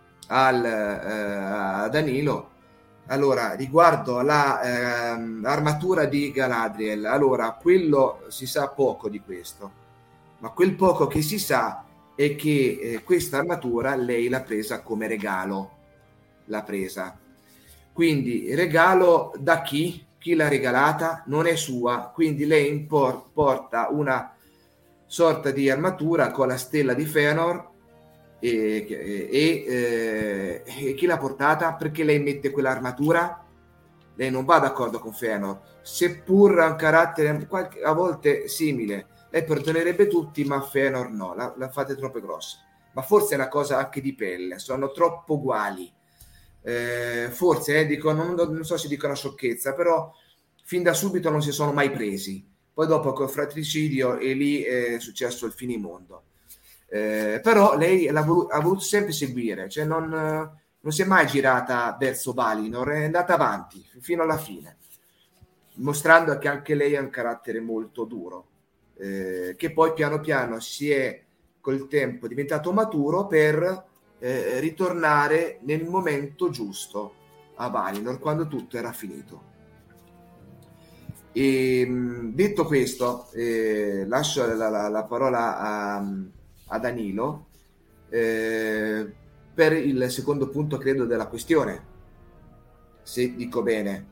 a Danilo. Allora, riguardo l'armatura di Galadriel, allora, quello si sa poco di questo, ma quel poco che si sa è che questa armatura lei l'ha presa come regalo, quindi regalo da chi l'ha regalata non è sua, quindi lei porta una sorta di armatura con la stella di Fëanor, e chi l'ha portata? Perché lei mette quell'armatura? Lei non va d'accordo con Fëanor, seppur ha un carattere a volte simile. Lei perdonerebbe tutti, ma Fëanor no, la fate troppo grossa. Ma forse è una cosa anche di pelle, sono troppo uguali. Forse non so se dico una sciocchezza, però fin da subito non si sono mai presi. Poi dopo col fratricidio, e lì è successo il finimondo. però lei ha voluto sempre seguire, cioè non si è mai girata verso Valinor, è andata avanti fino alla fine, mostrando che anche lei ha un carattere molto duro, che poi piano piano si è col tempo diventato maturo per ritornare nel momento giusto a Valinor, quando tutto era finito. E detto questo, lascio la parola a Danilo per il secondo punto, credo, della questione, se dico bene.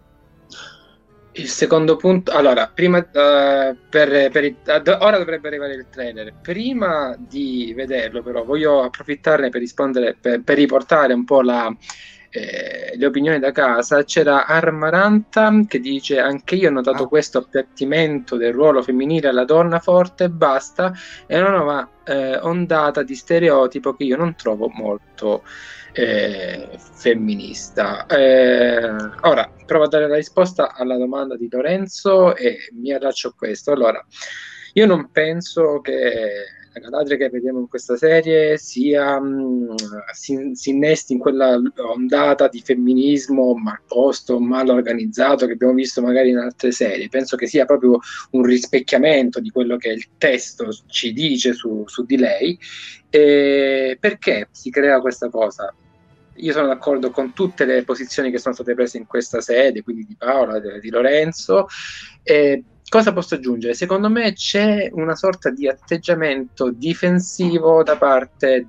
Il secondo punto, allora, prima ora dovrebbe arrivare il trailer. Prima di vederlo, però, voglio approfittarne per rispondere, per riportare un po' le opinioni da casa. C'era Armaranta che dice: anche io ho notato questo appiattimento del ruolo femminile alla donna forte e basta, è una nuova ondata di stereotipo che io non trovo molto femminista. Ora provo a dare la risposta alla domanda di Lorenzo e mi allaccio a questo. Allora, io non penso che la Galadriel che vediamo in questa serie si innesti in quella ondata di femminismo mal posto, mal organizzato che abbiamo visto magari in altre serie. Penso che sia proprio un rispecchiamento di quello che il testo ci dice su di lei. Perché si crea questa cosa? Io sono d'accordo con tutte le posizioni che sono state prese in questa sede, quindi di Paola, di Lorenzo. Cosa posso aggiungere? Secondo me c'è una sorta di atteggiamento difensivo da parte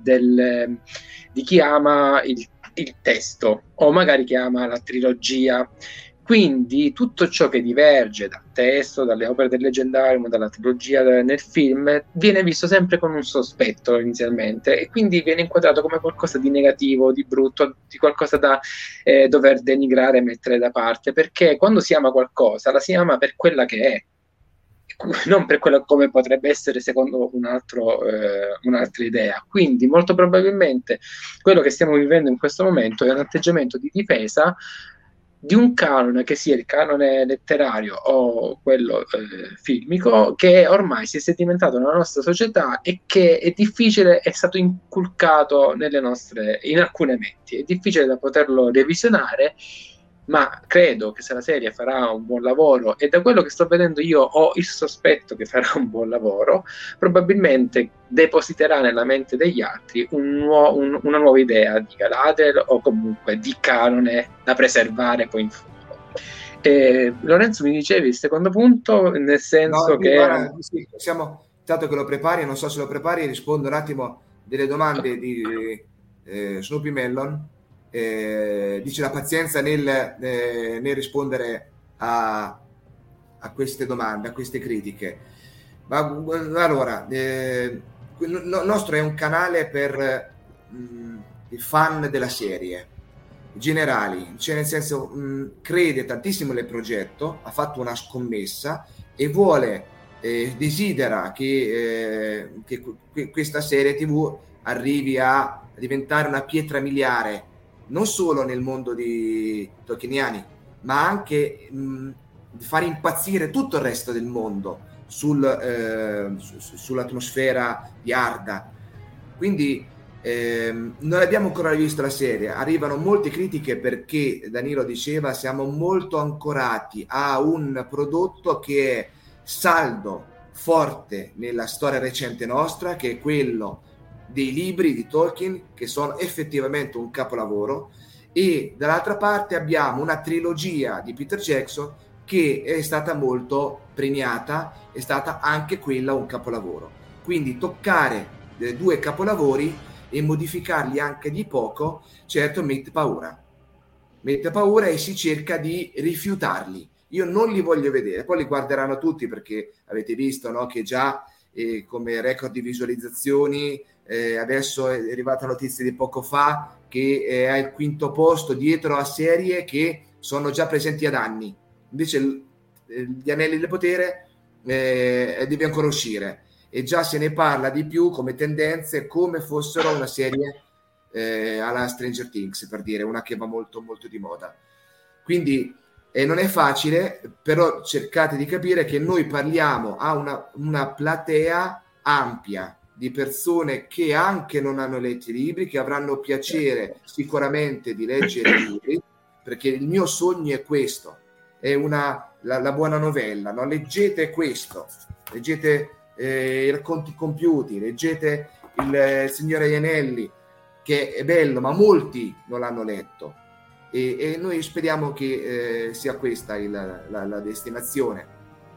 di chi ama il testo, o magari chi ama la trilogia. Quindi tutto ciò che diverge dal testo, dalle opere del Leggendarium, dalla trilogia nel film, viene visto sempre con un sospetto inizialmente, e quindi viene inquadrato come qualcosa di negativo, di brutto, di qualcosa da dover denigrare e mettere da parte, perché quando si ama qualcosa la si ama per quella che è, non per quello come potrebbe essere secondo un'altra idea. Quindi molto probabilmente quello che stiamo vivendo in questo momento è un atteggiamento di difesa di un canone, che sia il canone letterario o quello filmico, che ormai si è sedimentato nella nostra società e che è difficile, è stato inculcato in alcune menti, è difficile da poterlo revisionare, ma credo che se la serie farà un buon lavoro, e da quello che sto vedendo io ho il sospetto che farà un buon lavoro, probabilmente depositerà nella mente degli altri una nuova idea di Galadriel, o comunque di canone da preservare poi in futuro. Lorenzo, mi dicevi il secondo punto, nel senso che... Guarda, sì, tanto che lo prepari, non so se lo prepari, rispondo un attimo delle domande di Snoopy Mellon. Dice la pazienza nel rispondere a queste domande, a queste critiche. Ma allora, il nostro è un canale per i fan della serie generali, cioè nel senso crede tantissimo nel progetto, ha fatto una scommessa e vuole, desidera che questa serie TV arrivi a diventare una pietra miliare, non solo nel mondo di Tolkieniani, ma anche fare impazzire tutto il resto del mondo sull'atmosfera di Arda. Quindi non abbiamo ancora visto la serie, arrivano molte critiche perché, Danilo diceva, siamo molto ancorati a un prodotto che è saldo, forte nella storia recente nostra, che è quello dei libri di Tolkien, che sono effettivamente un capolavoro, e dall'altra parte abbiamo una trilogia di Peter Jackson che è stata molto premiata, è stata anche quella un capolavoro. Quindi toccare due capolavori e modificarli anche di poco, certo mette paura e si cerca di rifiutarli. Io non li voglio vedere, poi li guarderanno tutti, perché avete visto, no, che già come record di visualizzazioni adesso è arrivata notizia di poco fa che è al quinto posto dietro a serie che sono già presenti ad anni. Invece gli Anelli del Potere deve ancora uscire, e già se ne parla di più come tendenze, come fossero una serie alla Stranger Things, per dire, una che va molto molto di moda. Quindi non è facile, però cercate di capire che noi parliamo a una platea ampia, di persone che anche non hanno letto i libri, che avranno piacere sicuramente di leggere i libri, perché il mio sogno è questo, è la buona novella, no? Leggete questo, leggete i racconti compiuti, leggete il Signore degli Anelli, che è bello, ma molti non l'hanno letto, e noi speriamo che sia questa la destinazione.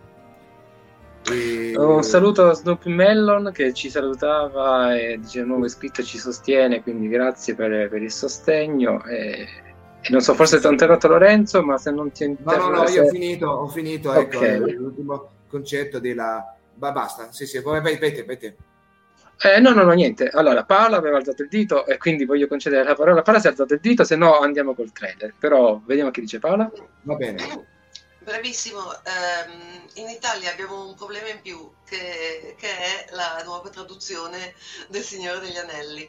Un saluto a Snoopy Mellon che ci salutava e dice nuovo iscritto, ci sostiene, quindi grazie per il sostegno, e non so, forse ti ho interrotto Lorenzo, ma se non ti no, io ho finito, ecco, okay. L'ultimo concetto basta, sì, vai. No, niente. Allora, Paola aveva alzato il dito e quindi voglio concedere la parola. Paola si è alzato il dito, se no andiamo col trailer. Però vediamo che dice Paola. Va bene. Brevissimo, in Italia abbiamo un problema in più che è la nuova traduzione del Signore degli Anelli.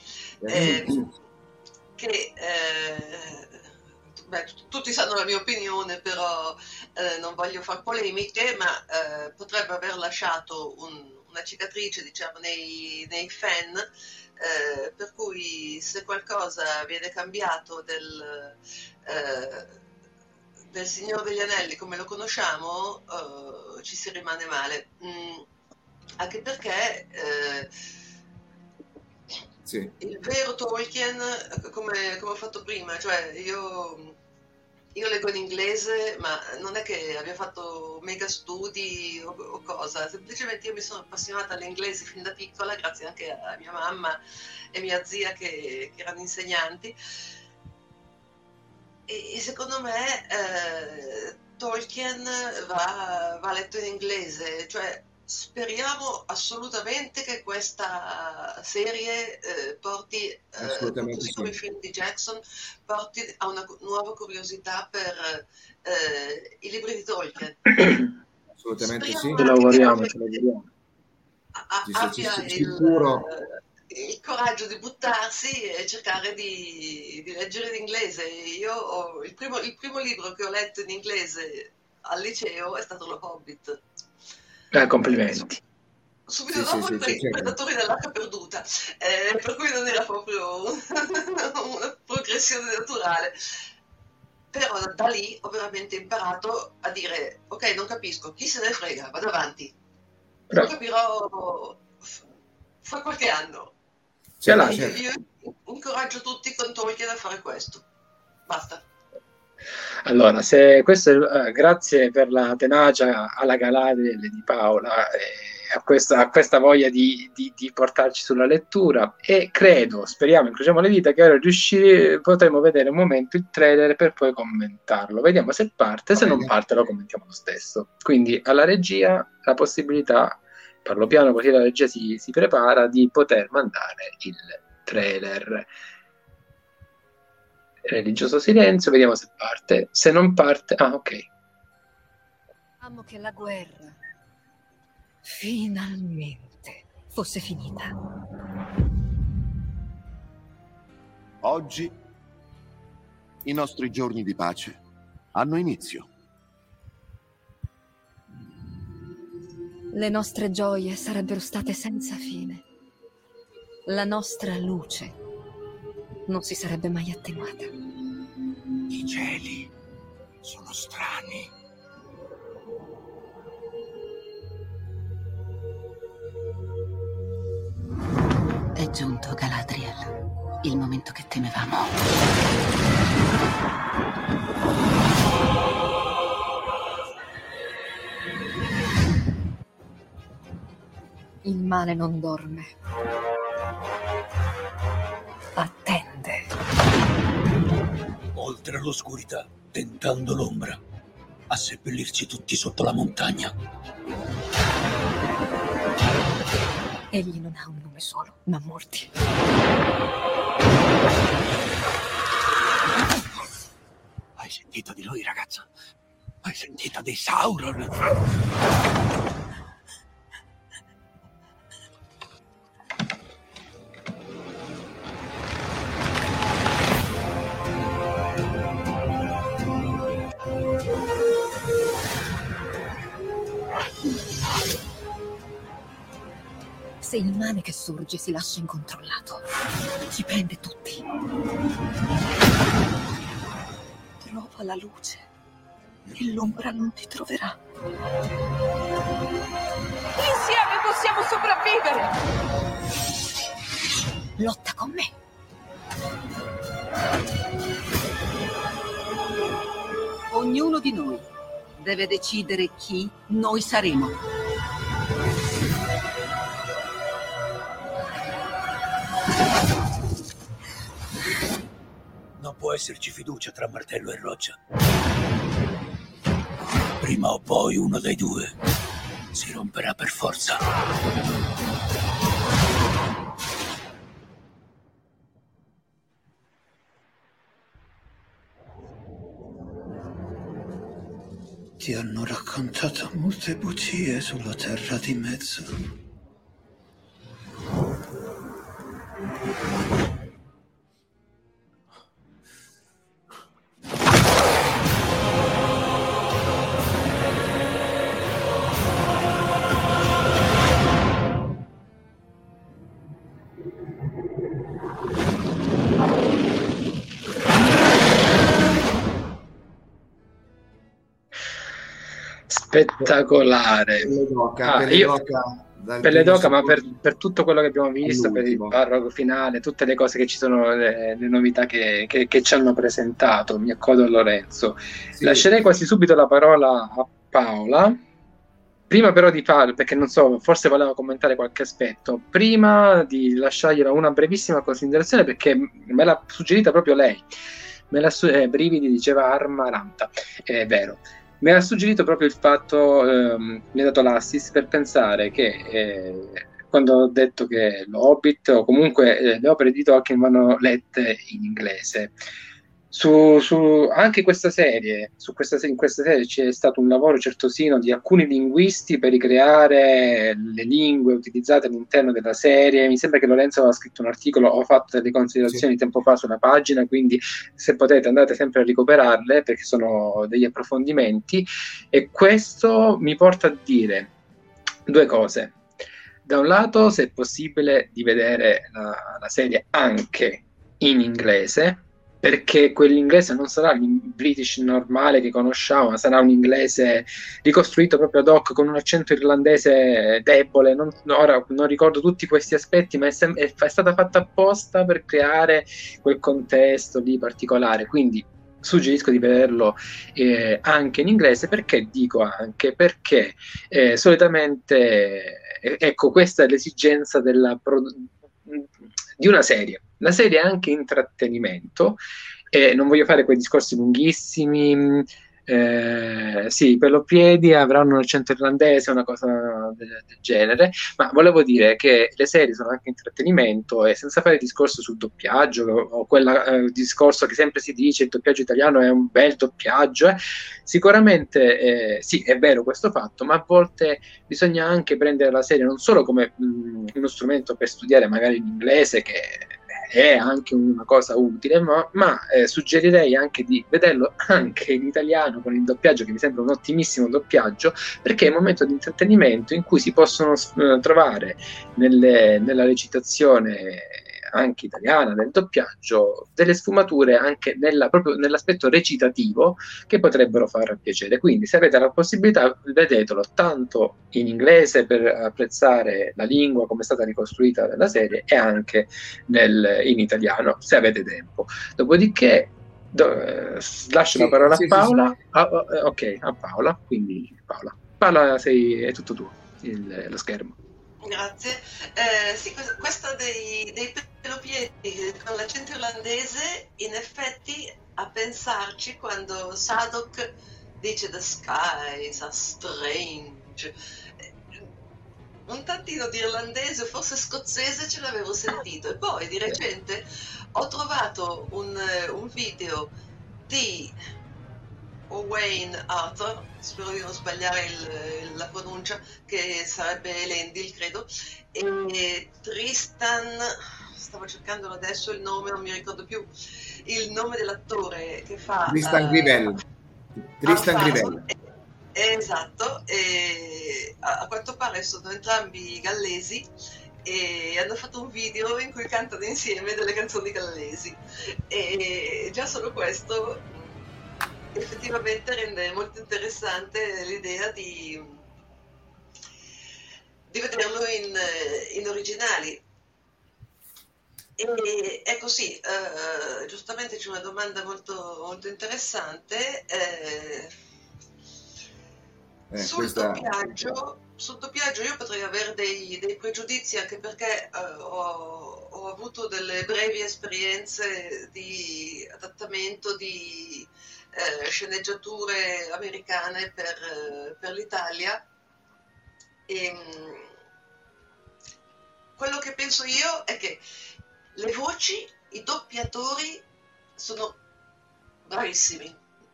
Tutti sanno la mia opinione, però non voglio far polemiche, ma potrebbe aver lasciato una cicatrice, diciamo, nei fan, per cui se qualcosa viene cambiato del Signore degli Anelli come lo conosciamo, ci si rimane male, anche perché sì. Il vero Tolkien, come ho fatto prima, cioè io leggo in inglese, ma non è che abbia fatto mega studi o cosa, semplicemente io mi sono appassionata all'inglese fin da piccola, grazie anche a mia mamma e mia zia che erano insegnanti. E secondo me Tolkien va letto in inglese, cioè speriamo assolutamente che questa serie porti, così come i film di Jackson, porti a una nuova curiosità per i libri di Tolkien. Assolutamente speriamo sì. Ce l'auguriamo. Abbia il coraggio di buttarsi e cercare di leggere in inglese. Io il primo libro che ho letto in inglese al liceo è stato Lo Hobbit. Complimenti. Subito dopo i Predatori dell'Arca Perduta, per cui non era proprio una progressione naturale. Però da lì ho veramente imparato a dire: ok, non capisco, chi se ne frega, vado avanti. Lo capirò fra qualche anno. Io incoraggio tutti con Tolkien a fare questo. Basta. Allora, se questo grazie per la tenacia alla Galadriel di Paola, a questa voglia di portarci sulla lettura, e speriamo, incrociamo le dita, che ora potremo vedere un momento il trailer per poi commentarlo. Vediamo se parte, se non parte lo commentiamo lo stesso. Quindi alla regia la possibilità, parlo piano così la regia si prepara, di poter mandare il trailer. Religioso silenzio, vediamo se parte. Se non parte, ok. Amo che la guerra finalmente fosse finita. Oggi i nostri giorni di pace hanno inizio. Le nostre gioie sarebbero state senza fine. La nostra luce non si sarebbe mai attenuata. I cieli sono strani. È giunto, Galadriel, il momento che temevamo. Il male non dorme. Attende. Oltre l'oscurità, tentando l'ombra, a seppellirci tutti sotto la montagna. Egli non ha un nome solo, ma molti. Hai sentito di lui, ragazza? Hai sentito di Sauron? Se il male che sorge si lascia incontrollato, ci prende tutti. Trova la luce e l'ombra non ti troverà. Insieme possiamo sopravvivere! Lotta con me. Ognuno di noi deve decidere chi noi saremo. Non può esserci fiducia tra martello e roccia. Prima o poi uno dei due si romperà per forza. Ti hanno raccontato molte bugie sulla terra di mezzo. Spettacolare. Pelle d'oca, ma per tutto quello che abbiamo visto, per il parroco finale, tutte le cose che ci sono, le novità che ci hanno presentato, mi accodo a Lorenzo. Sì. Lascerei quasi subito la parola a Paola. Prima però di farlo, perché non so, forse voleva commentare qualche aspetto, prima di lasciargliela una brevissima considerazione, perché me l'ha suggerita proprio lei. Brividi, diceva Armaranta, è vero. Mi ha suggerito proprio il fatto, mi ha dato l'assist per pensare che quando ho detto che l'Hobbit o comunque le opere di Tolkien vanno lette in inglese, anche questa serie, in questa serie c'è stato un lavoro certosino di alcuni linguisti per ricreare le lingue utilizzate all'interno della serie. Mi sembra che Lorenzo aveva scritto un articolo, ho fatto delle considerazioni tempo fa sulla pagina, quindi se potete andate sempre a recuperarle perché sono degli approfondimenti, e questo mi porta a dire due cose. Da un lato, se è possibile, di vedere la serie anche in inglese, perché quell'inglese non sarà il British normale che conosciamo, ma sarà un inglese ricostruito proprio ad hoc con un accento irlandese debole. Ora non ricordo tutti questi aspetti, ma è stata fatta apposta per creare quel contesto lì particolare, quindi suggerisco di vederlo anche in inglese. Perché dico anche? Perché solitamente ecco, questa è l'esigenza di una serie. La serie è anche intrattenimento, e non voglio fare quei discorsi lunghissimi. Sì, per piedi avranno un accento irlandese, una cosa del genere, ma volevo dire che le serie sono anche intrattenimento, e senza fare discorso sul doppiaggio o quel discorso che sempre si dice il doppiaggio italiano è un bel doppiaggio, sicuramente sì, è vero questo fatto, ma a volte bisogna anche prendere la serie non solo come uno strumento per studiare magari l'inglese, che è anche una cosa utile, ma suggerirei anche di vederlo anche in italiano con il doppiaggio, che mi sembra un ottimissimo doppiaggio, perché è un momento di intrattenimento in cui si possono trovare nella recitazione anche italiana del doppiaggio delle sfumature anche proprio nell'aspetto recitativo che potrebbero far piacere. Quindi se avete la possibilità, vedetelo tanto in inglese per apprezzare la lingua come è stata ricostruita nella serie, e anche in italiano se avete tempo. Dopodiché lascio la parola a Paola. Ok, a Paola, quindi Paola, è tutto tuo lo schermo. Grazie. Sì, questa dei pelopiedi con l'accento irlandese, in effetti, a pensarci quando Sadok dice "The skies are strange". Un tantino di irlandese, forse scozzese, ce l'avevo sentito. E poi di recente ho trovato un video di Owain Arthur, spero di non sbagliare la pronuncia, che sarebbe Elendil, credo, e Tristan, stavo cercandolo adesso il nome, non mi ricordo più il nome dell'attore che fa Tristan Grivel. Esatto, e a quanto pare sono entrambi gallesi, e hanno fatto un video in cui cantano insieme delle canzoni gallesi, e già solo questo effettivamente rende molto interessante l'idea di vederlo in originali. E è così, giustamente c'è una domanda molto, molto interessante sul doppiaggio. Io potrei avere dei pregiudizi, anche perché ho avuto delle brevi esperienze di adattamento di sceneggiature americane per l'Italia, e quello che penso io è che le voci, i doppiatori sono bravissimi.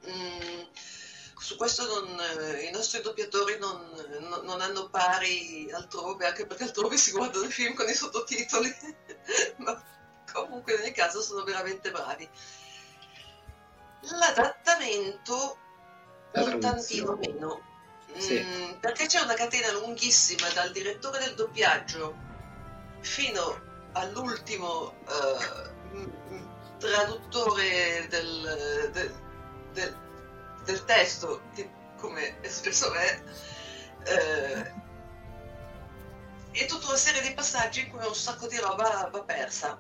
Su questo i nostri doppiatori non hanno pari altrove, anche perché altrove si guardano i film con i sottotitoli, ma comunque in ogni caso sono veramente bravi. L'adattamento un tantino meno, perché c'è una catena lunghissima dal direttore del doppiaggio fino all'ultimo traduttore del testo, che come spesso è, e tutta una serie di passaggi in cui un sacco di roba va persa.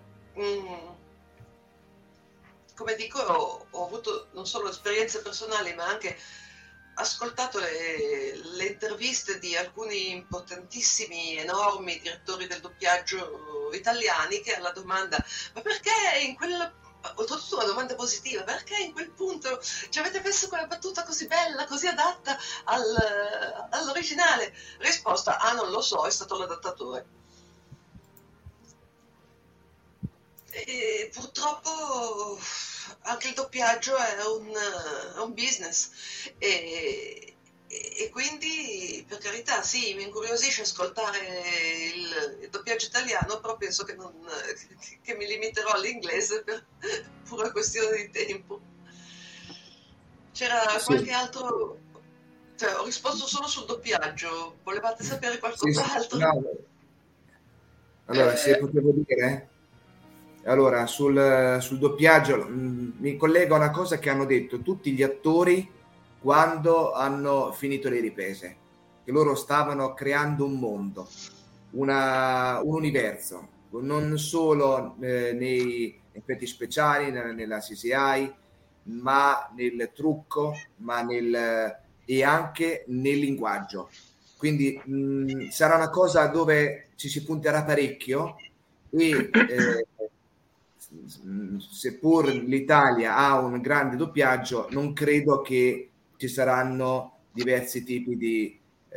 Come dico, ho avuto non solo esperienze personali, ma anche ascoltato le interviste di alcuni importantissimi, enormi direttori del doppiaggio italiani, che alla domanda "ma perché in quella", oltretutto una domanda positiva, "perché in quel punto ci avete messo quella battuta così bella, così adatta all'originale?" Risposta: "ah, non lo so, è stato l'adattatore". E purtroppo anche il doppiaggio è un business, e quindi, per carità, sì, mi incuriosisce ascoltare il doppiaggio italiano, però penso che mi limiterò all'inglese per pura questione di tempo. C'era qualche altro... Cioè, ho risposto solo sul doppiaggio, volevate sapere qualcos'altro? No. Allora, se potevo dire... Allora, sul doppiaggio mi collego a una cosa che hanno detto tutti gli attori quando hanno finito le riprese, che loro stavano creando un mondo, un universo, non solo nei effetti speciali, nella CGI, ma nel trucco, e anche nel linguaggio. Quindi sarà una cosa dove ci si punterà parecchio, e seppur l'Italia ha un grande doppiaggio, non credo che ci saranno diversi tipi di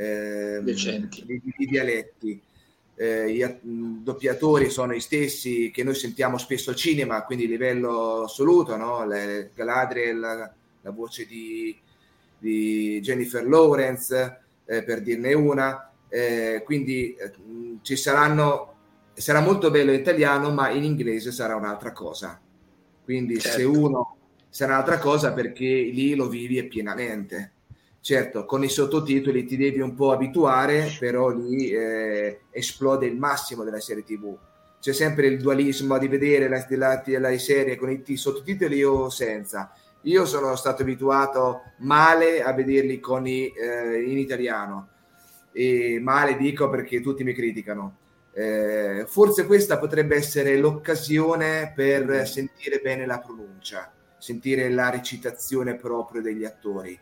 dialetti. I doppiatori sono gli stessi che noi sentiamo spesso al cinema, quindi livello assoluto, no? Galadriel, la voce di Jennifer Lawrence, per dirne una, quindi ci saranno. Sarà molto bello in italiano, ma in inglese sarà un'altra cosa. Quindi certo. Se uno sarà un'altra cosa, perché lì lo vivi pienamente. Certo, con i sottotitoli ti devi un po' abituare, però lì esplode il massimo della serie TV. C'è sempre il dualismo di vedere la serie con i sottotitoli o senza. Io sono stato abituato male a vederli in italiano. E male dico perché tutti mi criticano. Forse questa potrebbe essere l'occasione per sentire bene la pronuncia, sentire la recitazione proprio degli attori.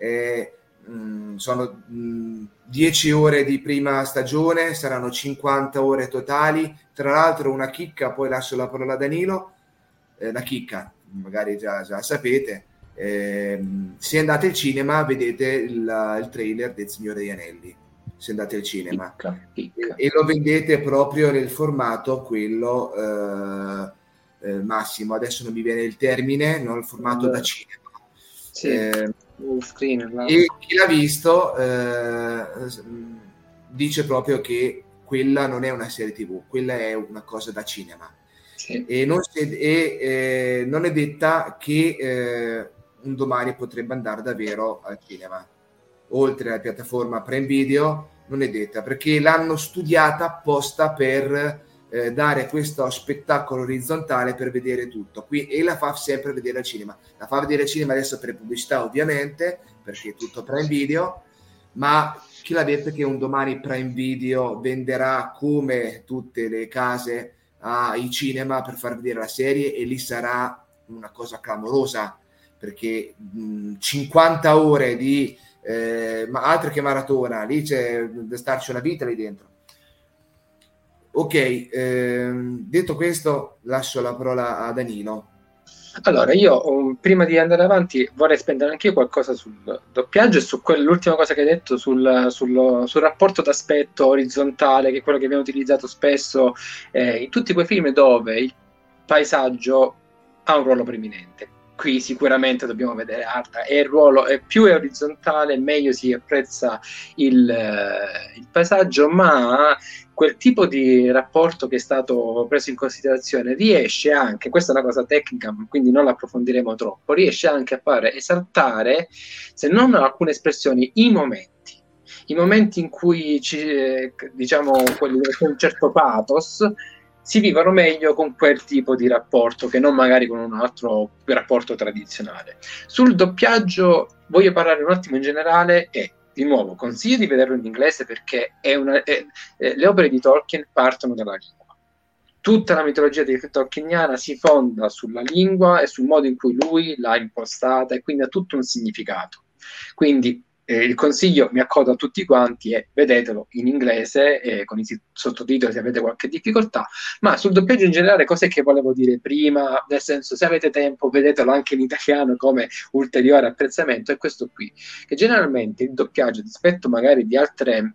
Sono 10 ore di prima stagione, saranno 50 ore totali. Tra l'altro, una chicca, poi lascio la parola a Danilo. La chicca, magari già sapete, se andate al cinema vedete il trailer del Signore degli Anelli. Se andate al cinema e lo vedete proprio nel formato quello massimo, adesso non mi viene il termine, no? Il formato da cinema, screen, no? E chi l'ha visto dice proprio che quella non è una serie TV, quella è una cosa da cinema, sì. E non è detta che un domani potrebbe andare davvero al cinema, oltre alla piattaforma Prime Video, non è detta, perché l'hanno studiata apposta per dare questo spettacolo orizzontale per vedere tutto qui, e la fa sempre vedere al cinema. La fa vedere al cinema adesso per pubblicità, ovviamente, perché è tutto Prime Video, ma chi l'ha detto che un domani Prime Video venderà come tutte le case ai cinema per far vedere la serie, e lì sarà una cosa clamorosa, perché 50 ore di ma altro che maratona, lì c'è da starci una vita lì dentro. Ok, detto questo lascio la parola a Danilo. Allora, io prima di andare avanti vorrei spendere anche io qualcosa sul doppiaggio e su l'ultima cosa che hai detto sul rapporto d'aspetto orizzontale, che è quello che abbiamo utilizzato spesso in tutti quei film dove il paesaggio ha un ruolo preminente. Qui sicuramente dobbiamo vedere Arta, e il ruolo è più è orizzontale, meglio si apprezza il paesaggio, ma quel tipo di rapporto che è stato preso in considerazione riesce anche, questa è una cosa tecnica, quindi non la approfondiremo troppo, riesce anche a fare esaltare, se non alcune espressioni, i momenti in cui diciamo quelli con un certo pathos si vivono meglio con quel tipo di rapporto che non magari con un altro rapporto tradizionale. Sul doppiaggio voglio parlare un attimo in generale e di nuovo consiglio di vederlo in inglese, perché le opere di Tolkien partono dalla lingua. Tutta la mitologia tolkieniana si fonda sulla lingua e sul modo in cui lui l'ha impostata, e quindi ha tutto un significato. Quindi il consiglio, mi accodo a tutti quanti, è vedetelo in inglese con i sottotitoli se avete qualche difficoltà, ma sul doppiaggio in generale cos'è che volevo dire prima, nel senso, se avete tempo vedetelo anche in italiano come ulteriore apprezzamento, è questo qui, che generalmente il doppiaggio rispetto magari di altre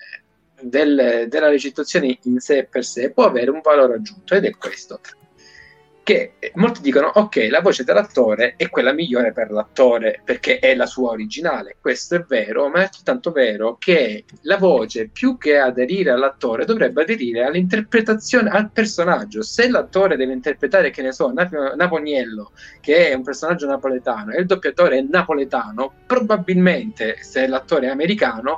della recitazione in sé per sé può avere un valore aggiunto, ed è questo, che molti dicono ok, la voce dell'attore è quella migliore per l'attore perché è la sua originale. Questo è vero, ma è altrettanto vero che la voce, più che aderire all'attore, dovrebbe aderire all'interpretazione, al personaggio. Se l'attore deve interpretare, che ne so, Naponiello, che è un personaggio napoletano, e il doppiatore è napoletano, probabilmente, se l'attore è americano,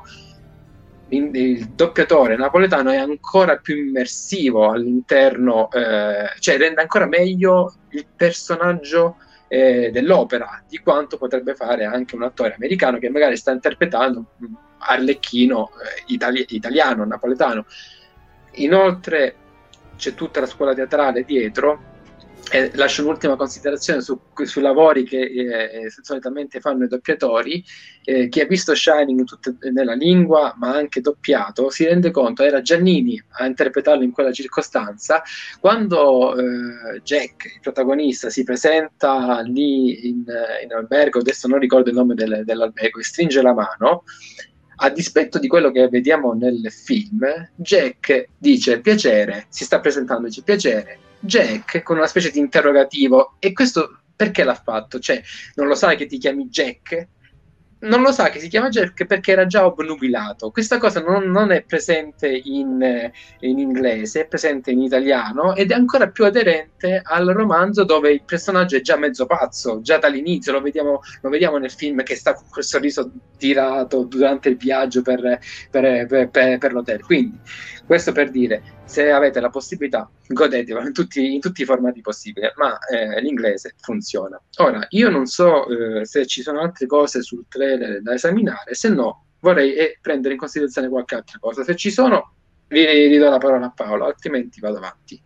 il doppiatore napoletano è ancora più immersivo all'interno, cioè rende ancora meglio il personaggio dell'opera di quanto potrebbe fare anche un attore americano che magari sta interpretando Arlecchino italiano, napoletano. Inoltre c'è tutta la scuola teatrale dietro. Lascio un'ultima considerazione sui lavori che solitamente fanno i doppiatori. Chi ha visto Shining nella lingua ma anche doppiato si rende conto, era Giannini a interpretarlo in quella circostanza, quando Jack, il protagonista, si presenta lì in albergo, adesso non ricordo il nome dell'albergo, e stringe la mano. A dispetto di quello che vediamo nel film, Jack dice piacere, si sta presentando, dice piacere, Jack, con una specie di interrogativo. E questo perché l'ha fatto? Cioè, non lo sai che ti chiami Jack? Non lo sa che si chiama Jack perché era già obnubilato. Questa cosa non è presente in inglese, è presente in italiano, ed è ancora più aderente al romanzo, dove il personaggio è già mezzo pazzo, già dall'inizio lo vediamo nel film che sta con quel sorriso tirato durante il viaggio per l'hotel. Quindi questo per dire, se avete la possibilità, godetelo in tutti i formati possibili, ma l'inglese funziona. Ora, io non so se ci sono altre cose sul trailer da esaminare, se no vorrei prendere in considerazione qualche altra cosa. Se ci sono, vi ridò la parola a Paolo, altrimenti vado avanti.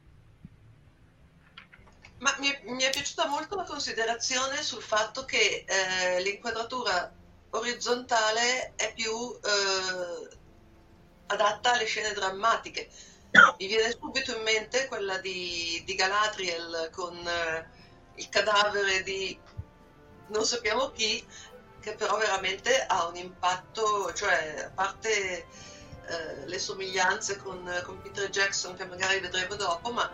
Ma mi è piaciuta molto la considerazione sul fatto che l'inquadratura orizzontale è più adatta alle scene drammatiche. Mi viene subito in mente quella di Galadriel con il cadavere di non sappiamo chi, che però veramente ha un impatto, cioè a parte le somiglianze con Peter Jackson che magari vedremo dopo, ma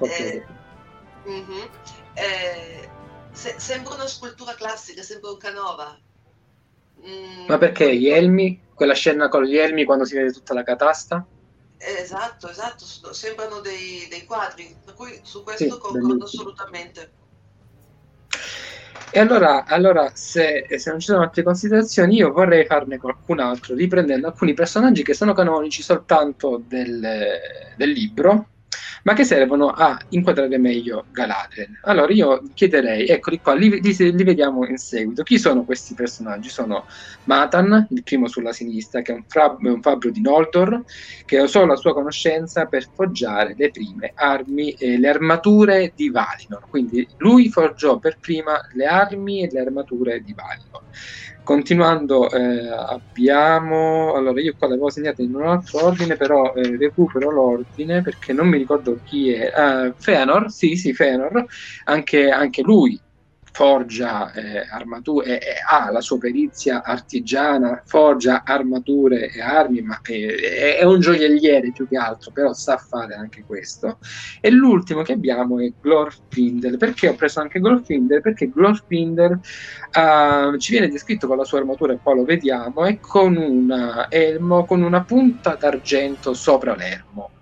sembra una scultura classica, sembra un Canova. Ma perché gli elmi? Quella scena con gli elmi quando si vede tutta la catasta? Esatto, sembrano dei quadri, per cui su questo concordo assolutamente. E allora se non ci sono altre considerazioni, io vorrei farne qualcun altro, riprendendo alcuni personaggi che sono canonici soltanto del libro, ma che servono a inquadrare meglio Galadriel. Allora io chiederei, eccoli qua, li vediamo in seguito. Chi sono questi personaggi? Sono Matan, il primo sulla sinistra, che è un fabbro di Noldor, che usò la sua conoscenza per forgiare le prime armi e le armature di Valinor. Quindi lui forgiò per prima le armi e le armature di Valinor. Continuando, abbiamo, allora io qua le avevo segnate in un altro ordine, però recupero l'ordine perché non mi ricordo chi è. Fëanor, sì, Fëanor, anche lui forgia armature, ha la sua perizia artigiana, forgia armature e armi, ma è un gioielliere più che altro, però sa fare anche questo. E l'ultimo che abbiamo è Glorfindel. Perché ho preso anche Glorfindel? Perché Glorfindel ci viene descritto con la sua armatura, e qua lo vediamo, e con un elmo con una punta d'argento sopra l'elmo.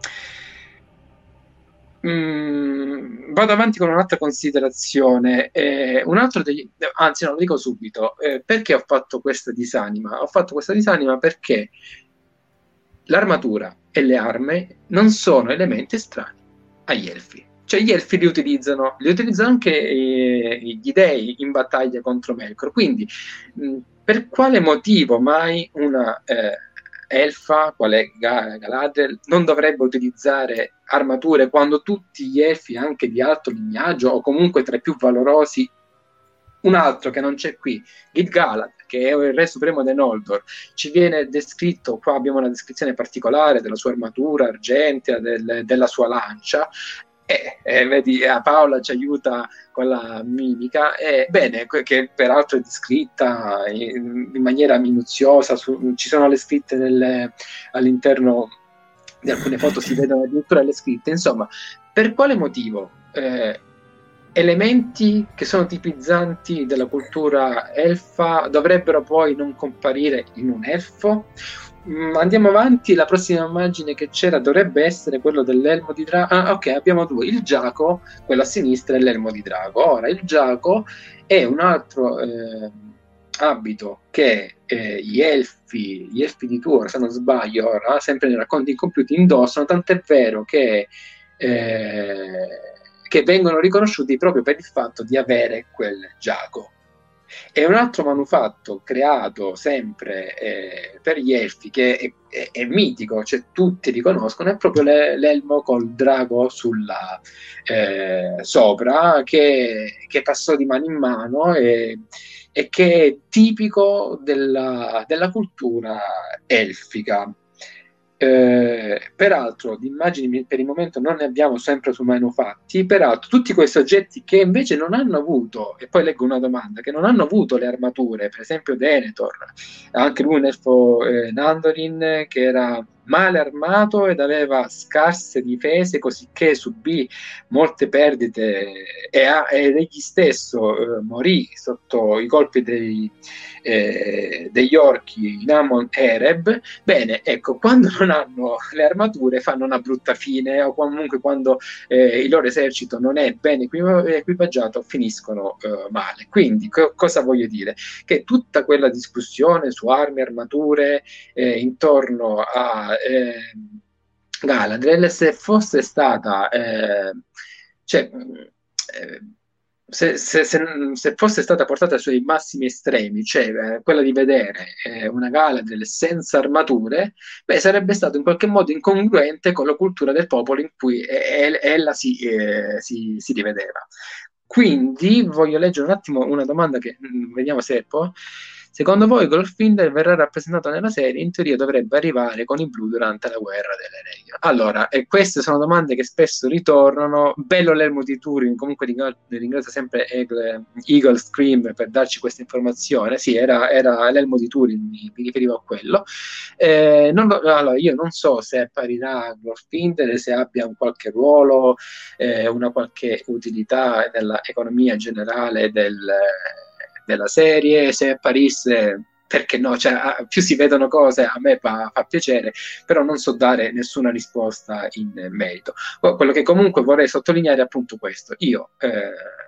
Vado avanti con un'altra considerazione. Anzi, no, lo dico subito. Perché ho fatto questa disanima? Ho fatto questa disanima perché l'armatura e le armi non sono elementi estranei agli elfi. Cioè gli elfi li utilizzano anche gli dei in battaglia contro Melkor. Quindi per quale motivo mai una elfa, quale Galadriel, non dovrebbe utilizzare armature quando tutti gli elfi, anche di alto lignaggio o comunque tra i più valorosi? Un altro che non c'è qui, Gil-galad, che è il re supremo dei Noldor, ci viene descritto, qua abbiamo una descrizione particolare della sua armatura argentea, della sua lancia, vedi, Paola ci aiuta con la mimica, bene, che peraltro è descritta in maniera minuziosa, ci sono le scritte all'interno di alcune foto, si vedono addirittura le scritte. Insomma, per quale motivo elementi che sono tipizzanti della cultura elfa dovrebbero poi non comparire in un elfo? Andiamo avanti, la prossima immagine che c'era dovrebbe essere quello dell'elmo di drago. Ok, abbiamo due, il giaco, quello a sinistra, e l'elmo di drago. Ora, il giaco è un altro abito che gli elfi di Tuor, se non sbaglio ora, sempre nei racconti incompiuti, indossano, tant'è vero che vengono riconosciuti proprio per il fatto di avere quel giaco. E un altro manufatto creato sempre per gli elfi, che è mitico, cioè tutti riconoscono, è proprio l'elmo col drago sopra, che passò di mano in mano e che è tipico della cultura elfica. Peraltro di immagini per il momento non ne abbiamo sempre su manufatti. Peraltro tutti questi oggetti che invece non hanno avuto, e poi leggo una domanda, che non hanno avuto le armature, per esempio Denethor, anche lui un elfo Nandorin, che era male armato ed aveva scarse difese, cosicché subì molte perdite ed egli stesso morì sotto i colpi degli orchi in Amon Ereb. Bene, ecco, quando non hanno le armature fanno una brutta fine, o comunque quando il loro esercito non è ben equipaggiato finiscono male. Quindi cosa voglio dire? Che tutta quella discussione su armi e armature intorno a Galadriel, se fosse stata se fosse stata portata ai suoi massimi estremi, cioè quella di vedere una Galadriel senza armature, sarebbe stato in qualche modo incongruente con la cultura del popolo in cui ella si rivedeva. Quindi voglio leggere un attimo una domanda che vediamo se può. Secondo voi Glorfindel verrà rappresentato nella serie? In teoria dovrebbe arrivare con i blu durante la guerra delle regole. Allora, queste sono domande che spesso ritornano. Bello l'elmo di Túrin, comunque ringrazio sempre Eagle Scream per darci questa informazione. Sì, era l'elmo di Túrin, mi riferivo a quello. Allora, io non so se apparirà Glorfindel, se abbia un qualche ruolo, una qualche utilità nell'economia generale della serie, se apparisse, perché no, cioè, più si vedono cose a me fa piacere, però non so dare nessuna risposta in merito. Quello che comunque vorrei sottolineare è appunto questo: io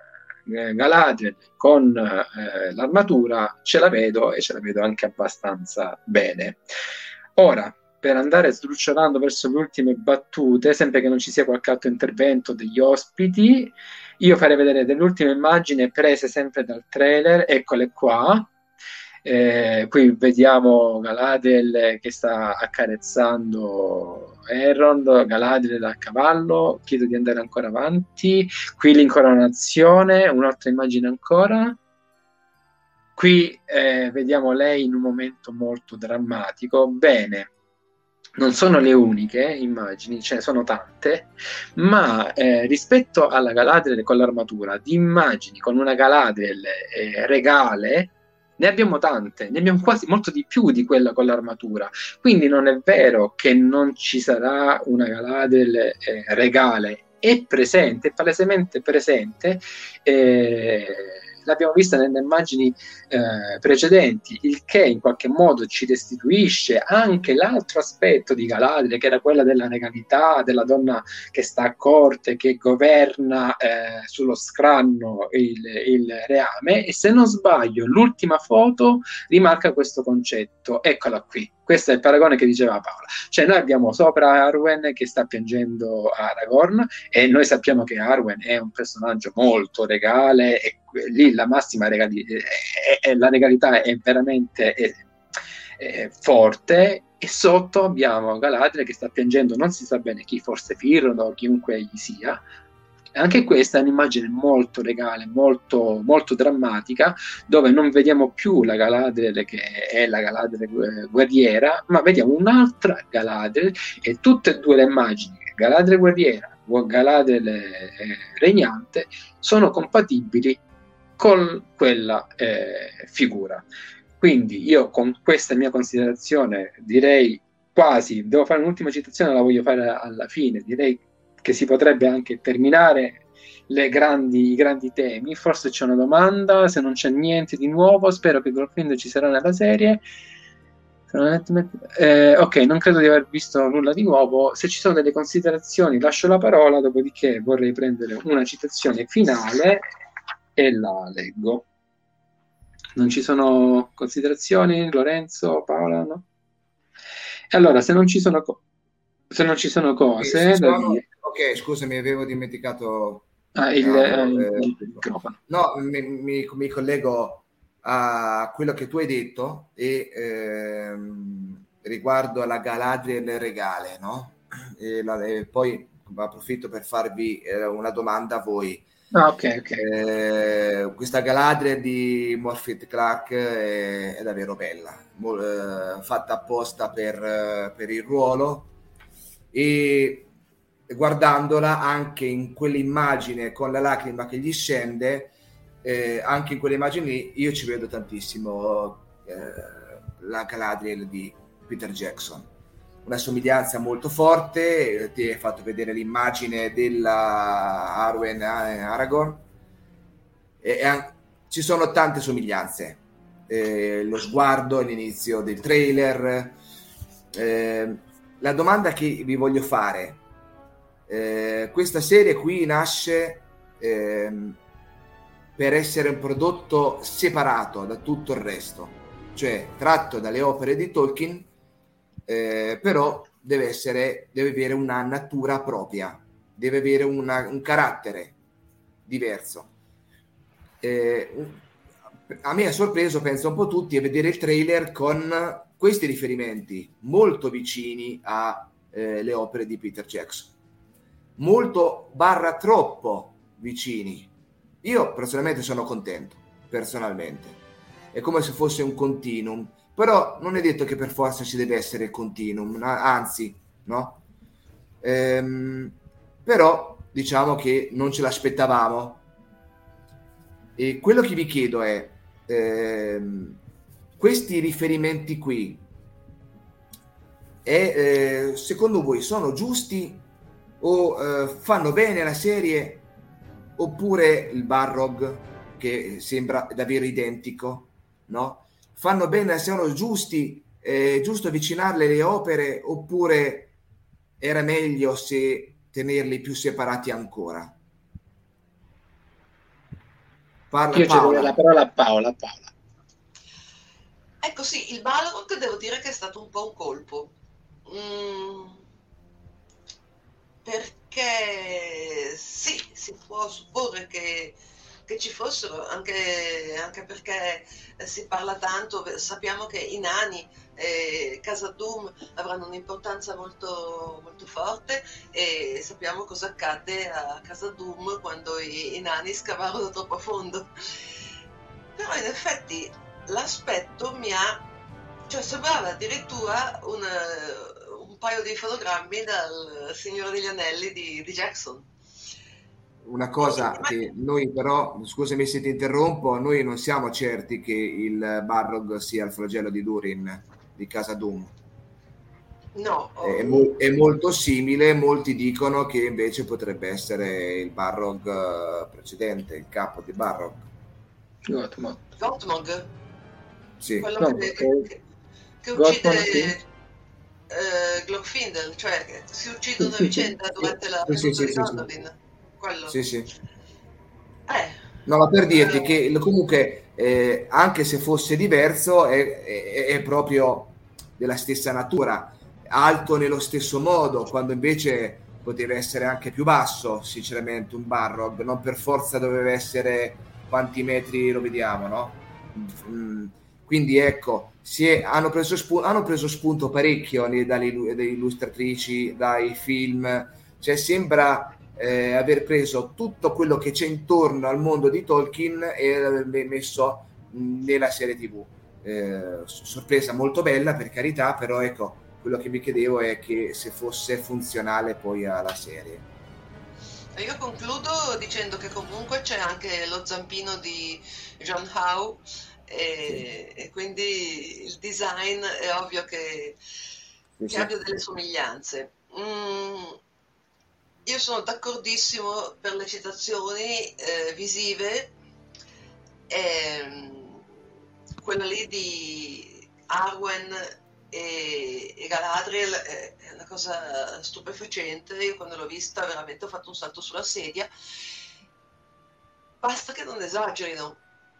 Galadriel con l'armatura ce la vedo, e ce la vedo anche abbastanza bene. Ora, per andare sdrucciolando verso le ultime battute, sempre che non ci sia qualche altro intervento degli ospiti, io farei vedere delle ultime immagini prese sempre dal trailer. Eccole qua. Qui vediamo Galadriel che sta accarezzando Elrond, Galadriel a cavallo. Chiedo di andare ancora avanti. Qui l'incoronazione, un'altra immagine ancora. Qui vediamo lei in un momento molto drammatico. Bene, non sono le uniche immagini, ce ne sono tante, ma rispetto alla Galadriel con l'armatura, di immagini con una Galadriel regale, ne abbiamo tante, ne abbiamo quasi molto di più di quella con l'armatura. Quindi non è vero che non ci sarà una Galadriel regale, è presente, è palesemente presente. L'abbiamo vista nelle immagini precedenti, il che in qualche modo ci restituisce anche l'altro aspetto di Galadriel, che era quella della regalità, della donna che sta a corte, che governa sullo scranno il reame. E se non sbaglio, l'ultima foto rimarca questo concetto. Eccola qui. Questo è il paragone che diceva Paola. Cioè noi abbiamo sopra Arwen che sta piangendo Aragorn, e noi sappiamo che Arwen è un personaggio molto regale, e lì la massima la regalità è veramente forte, e sotto abbiamo Galadriel che sta piangendo non si sa bene chi, forse Firrod o chiunque egli sia. Anche questa è un'immagine molto regale, molto, molto drammatica, dove non vediamo più la Galadriel che è la Galadriel guerriera, ma vediamo un'altra Galadriel, e tutte e due le immagini, Galadriel guerriera o Galadriel regnante, sono compatibili con quella figura. Quindi io con questa mia considerazione direi quasi, devo fare un'ultima citazione, la voglio fare alla fine, direi che si potrebbe anche terminare i grandi temi. Forse c'è una domanda, se non c'è niente di nuovo, spero che Glorfindel ci sarà nella serie. Ok, non credo di aver visto nulla di nuovo. Se ci sono delle considerazioni lascio la parola, dopodiché vorrei prendere una citazione finale e la leggo. Non ci sono considerazioni, Lorenzo, Paola, no? Allora, se non ci sono cose da dire. Ok, scusami, avevo dimenticato il microfono. No, mi collego a quello che tu hai detto e riguardo alla Galadriel regale, no? E poi approfitto per farvi una domanda a voi. Ok. Questa Galadriel di Morpeth Clark è davvero bella, fatta apposta per il ruolo, e guardandola anche in quell'immagine con la lacrima che gli scende, anche in quell'immagine io ci vedo tantissimo la Galadriel di Peter Jackson, una somiglianza molto forte. Ti hai fatto vedere l'immagine della Arwen Aragorn, ci sono tante somiglianze, lo sguardo all'inizio del trailer. La domanda che vi voglio fare, questa serie qui nasce per essere un prodotto separato da tutto il resto, cioè tratto dalle opere di Tolkien, però deve avere una natura propria, deve avere un carattere diverso. A me ha sorpreso, penso un po' tutti, a vedere il trailer con questi riferimenti molto vicini alle opere di Peter Jackson, molto troppo vicini. Io personalmente sono contento, personalmente è come se fosse un continuum, però non è detto che per forza ci deve essere il continuum, anzi, no? Però diciamo che non ce l'aspettavamo, e quello che vi chiedo è questi riferimenti qui secondo voi sono giusti o fanno bene la serie, oppure il Balrog che sembra davvero identico, no? Fanno bene, sono giusti, giusto avvicinarle le opere, oppure era meglio se tenerli più separati ancora? Parla Io cedo Paola. la parola a Paola. Ecco sì, il Balrog devo dire che è stato un po' un colpo. Perché sì, si può supporre che ci fossero, anche perché si parla tanto, sappiamo che i nani e Casa Doom avranno un'importanza molto, molto forte, e sappiamo cosa accadde a Casa Doom quando i nani scavarono troppo a fondo. Però in effetti l'aspetto cioè sembrava addirittura un paio di fotogrammi dal Signore degli Anelli di Jackson. Una cosa che noi però, scusami se ti interrompo, noi non siamo certi che il Balrog sia il flagello di Durin di Casa Doom. No. È molto simile, molti dicono che invece potrebbe essere il Balrog precedente, il capo di Balrog. Gottmog? Sì. Quello che uccide Glorfindel, cioè che si uccidono a vicenda durante la caduta di Gondolin. Quello. Sì. No, ma per dirti che comunque anche se fosse diverso è proprio della stessa natura, alto nello stesso modo, quando invece poteva essere anche più basso, sinceramente, un Balrog, non per forza doveva essere quanti metri lo vediamo, no? Quindi ecco, hanno preso spunto parecchio dalle illustratrici, dai film, cioè sembra aver preso tutto quello che c'è intorno al mondo di Tolkien e averlo messo nella serie TV. Sorpresa molto bella, per carità, però ecco, quello che mi chiedevo è che se fosse funzionale poi alla serie. Io concludo dicendo che comunque c'è anche lo zampino di John Howe e quindi il design è ovvio che abbia delle somiglianze. Io sono d'accordissimo per le citazioni visive, quella lì di Arwen e Galadriel è una cosa stupefacente. Io quando l'ho vista veramente ho fatto un salto sulla sedia. Basta che non esagerino,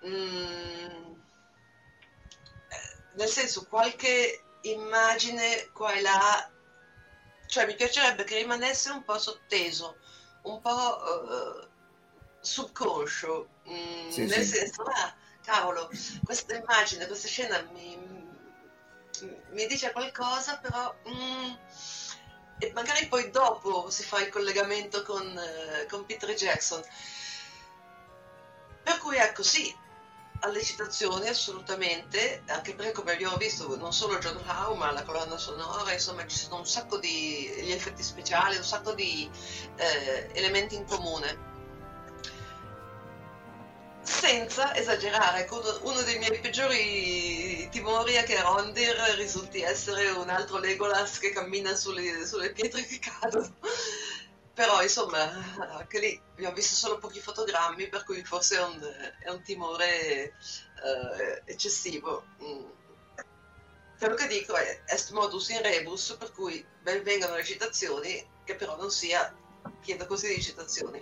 nel senso, qualche immagine qua e là, cioè mi piacerebbe che rimanesse un po' sotteso, un po' subconscio, nel senso, cavolo, questa immagine, questa scena mi dice qualcosa, però e magari poi dopo si fa il collegamento con Peter Jackson. Per cui ecco, sì, alle citazioni assolutamente, anche perché come abbiamo visto non solo John Howe ma la colonna sonora, insomma ci sono un sacco di gli effetti speciali, un sacco di elementi in comune. Senza esagerare, uno dei miei peggiori timori è che Rondir risulti essere un altro Legolas che cammina sulle pietre che cadono. Però insomma, anche lì abbiamo visto solo pochi fotogrammi, per cui forse è un timore eccessivo. Quello che dico è est modus in rebus, per cui ben vengano le citazioni, che però non sia, chiedo così di citazioni.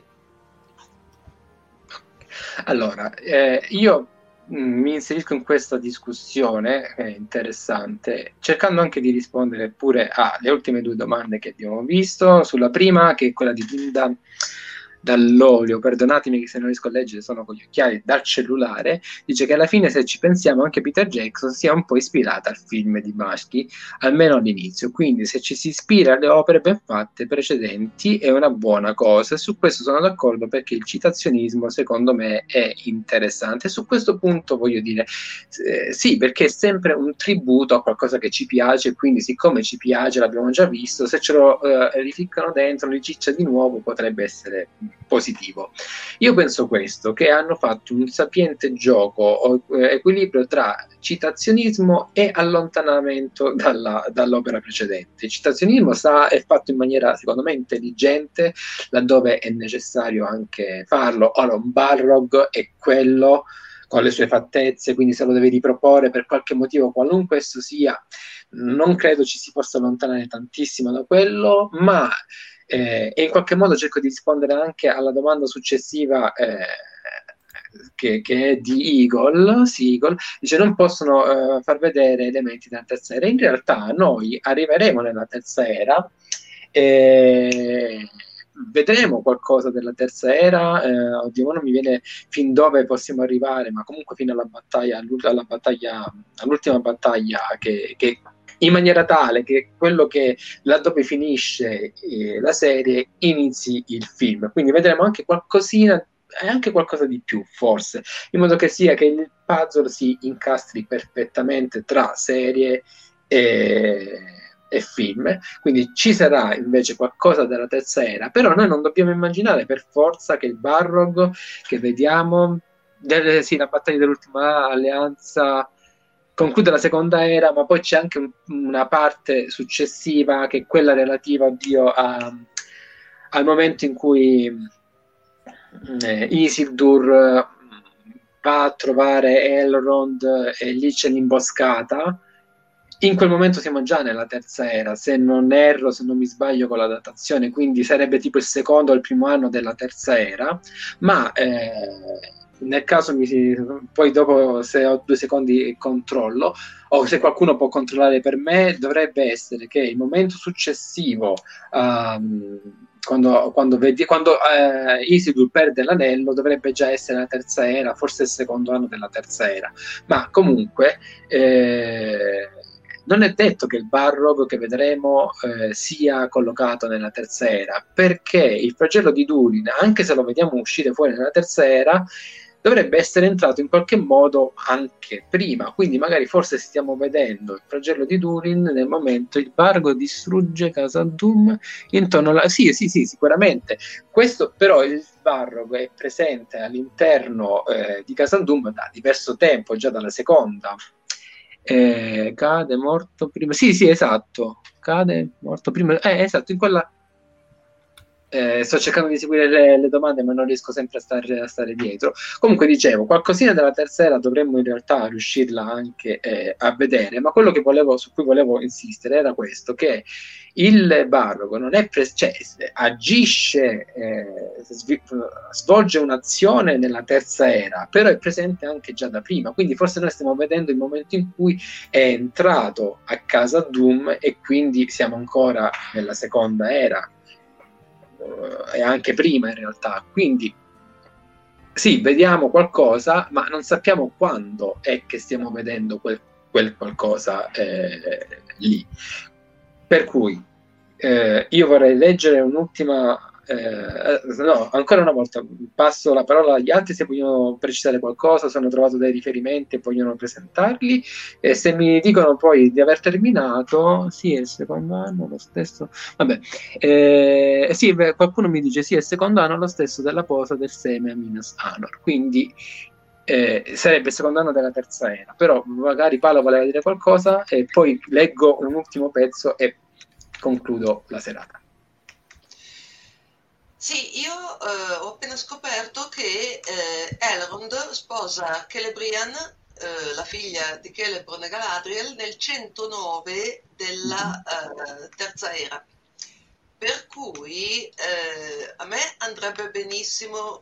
Allora, io mi inserisco in questa discussione interessante, cercando anche di rispondere pure alle ultime due domande che abbiamo visto. Sulla prima, che è quella di Linda Dall'Olio, perdonatemi se non riesco a leggere, sono con gli occhiali dal cellulare, dice che alla fine, se ci pensiamo, anche Peter Jackson si è un po' ispirata al film di Maschi, almeno all'inizio, quindi se ci si ispira alle opere ben fatte precedenti è una buona cosa. Su questo sono d'accordo, perché il citazionismo secondo me è interessante. Su questo punto voglio dire sì, perché è sempre un tributo a qualcosa che ci piace, quindi siccome ci piace, l'abbiamo già visto, se ce lo rificcano dentro, riciccia di nuovo, potrebbe essere positivo. Io penso questo, che hanno fatto un sapiente gioco, equilibrio tra citazionismo e allontanamento dall'opera precedente. Il citazionismo è fatto in maniera, secondo me, intelligente, laddove è necessario anche farlo. Ora, un Balrog è quello con le sue fattezze, quindi se lo deve riproporre per qualche motivo, qualunque esso sia, non credo ci si possa allontanare tantissimo da quello, ma e in qualche modo cerco di rispondere anche alla domanda successiva che è di Eagle, dice non possono far vedere elementi della terza era. In realtà noi arriveremo nella terza era e vedremo qualcosa della terza era, oddio, non mi viene fin dove possiamo arrivare, ma comunque fino alla battaglia, all'ultima battaglia che in maniera tale che quello che laddove finisce la serie inizi il film, quindi vedremo anche qualcosina e anche qualcosa di più forse, in modo che sia che il puzzle si incastri perfettamente tra serie e film, quindi ci sarà invece qualcosa della terza era, però noi non dobbiamo immaginare per forza che il Balrog che vediamo, la battaglia dell'ultima alleanza conclude la seconda era, ma poi c'è anche una parte successiva che è quella relativa al momento in cui Isildur va a trovare Elrond e lì c'è l'imboscata. In quel momento siamo già nella terza era, se non erro, se non mi sbaglio con la datazione, quindi sarebbe tipo il secondo o il primo anno della terza era, ma nel caso poi dopo, se ho 2 secondi controllo, o se qualcuno può controllare per me, dovrebbe essere che il momento successivo quando Isildur perde l'anello dovrebbe già essere la terza era, forse il secondo anno della terza era, ma comunque non è detto che il Balrog che vedremo sia collocato nella terza era, perché il flagello di Durin, anche se lo vediamo uscire fuori nella terza era, dovrebbe essere entrato in qualche modo anche prima, quindi magari forse stiamo vedendo il flagello di Durin nel momento il Balrog distrugge Khazad-dûm intorno alla... Sì, sicuramente. Questo però il Balrog è presente all'interno di Khazad-dûm da diverso tempo, già dalla seconda. Cade morto prima. Sì, esatto. Cade morto prima. Esatto, in quella... sto cercando di seguire le domande, ma non riesco sempre a stare dietro. Comunque dicevo, qualcosina della terza era dovremmo in realtà riuscirla anche a vedere, ma quello su cui volevo insistere era questo, che il Balrog non è agisce, svolge un'azione nella terza era, però è presente anche già da prima, quindi forse noi stiamo vedendo il momento in cui è entrato a Khazad-dûm e quindi siamo ancora nella seconda era, e anche prima in realtà, quindi sì, vediamo qualcosa, ma non sappiamo quando è che stiamo vedendo quel qualcosa lì. Per cui io vorrei leggere un'ultima no, ancora una volta passo la parola agli altri se vogliono precisare qualcosa, se hanno trovato dei riferimenti e vogliono presentarli, e se mi dicono poi di aver terminato, sì, è il secondo anno lo stesso, vabbè, sì, qualcuno mi dice sì, è il secondo anno lo stesso della posa del seme a Minas Anor, quindi sarebbe il secondo anno della terza era, però magari Paolo voleva dire qualcosa e poi leggo un ultimo pezzo e concludo la serata. Sì, io ho appena scoperto che Elrond sposa Celebrian, la figlia di Celeborn e Galadriel, nel 109 della terza era. Per cui a me andrebbe benissimo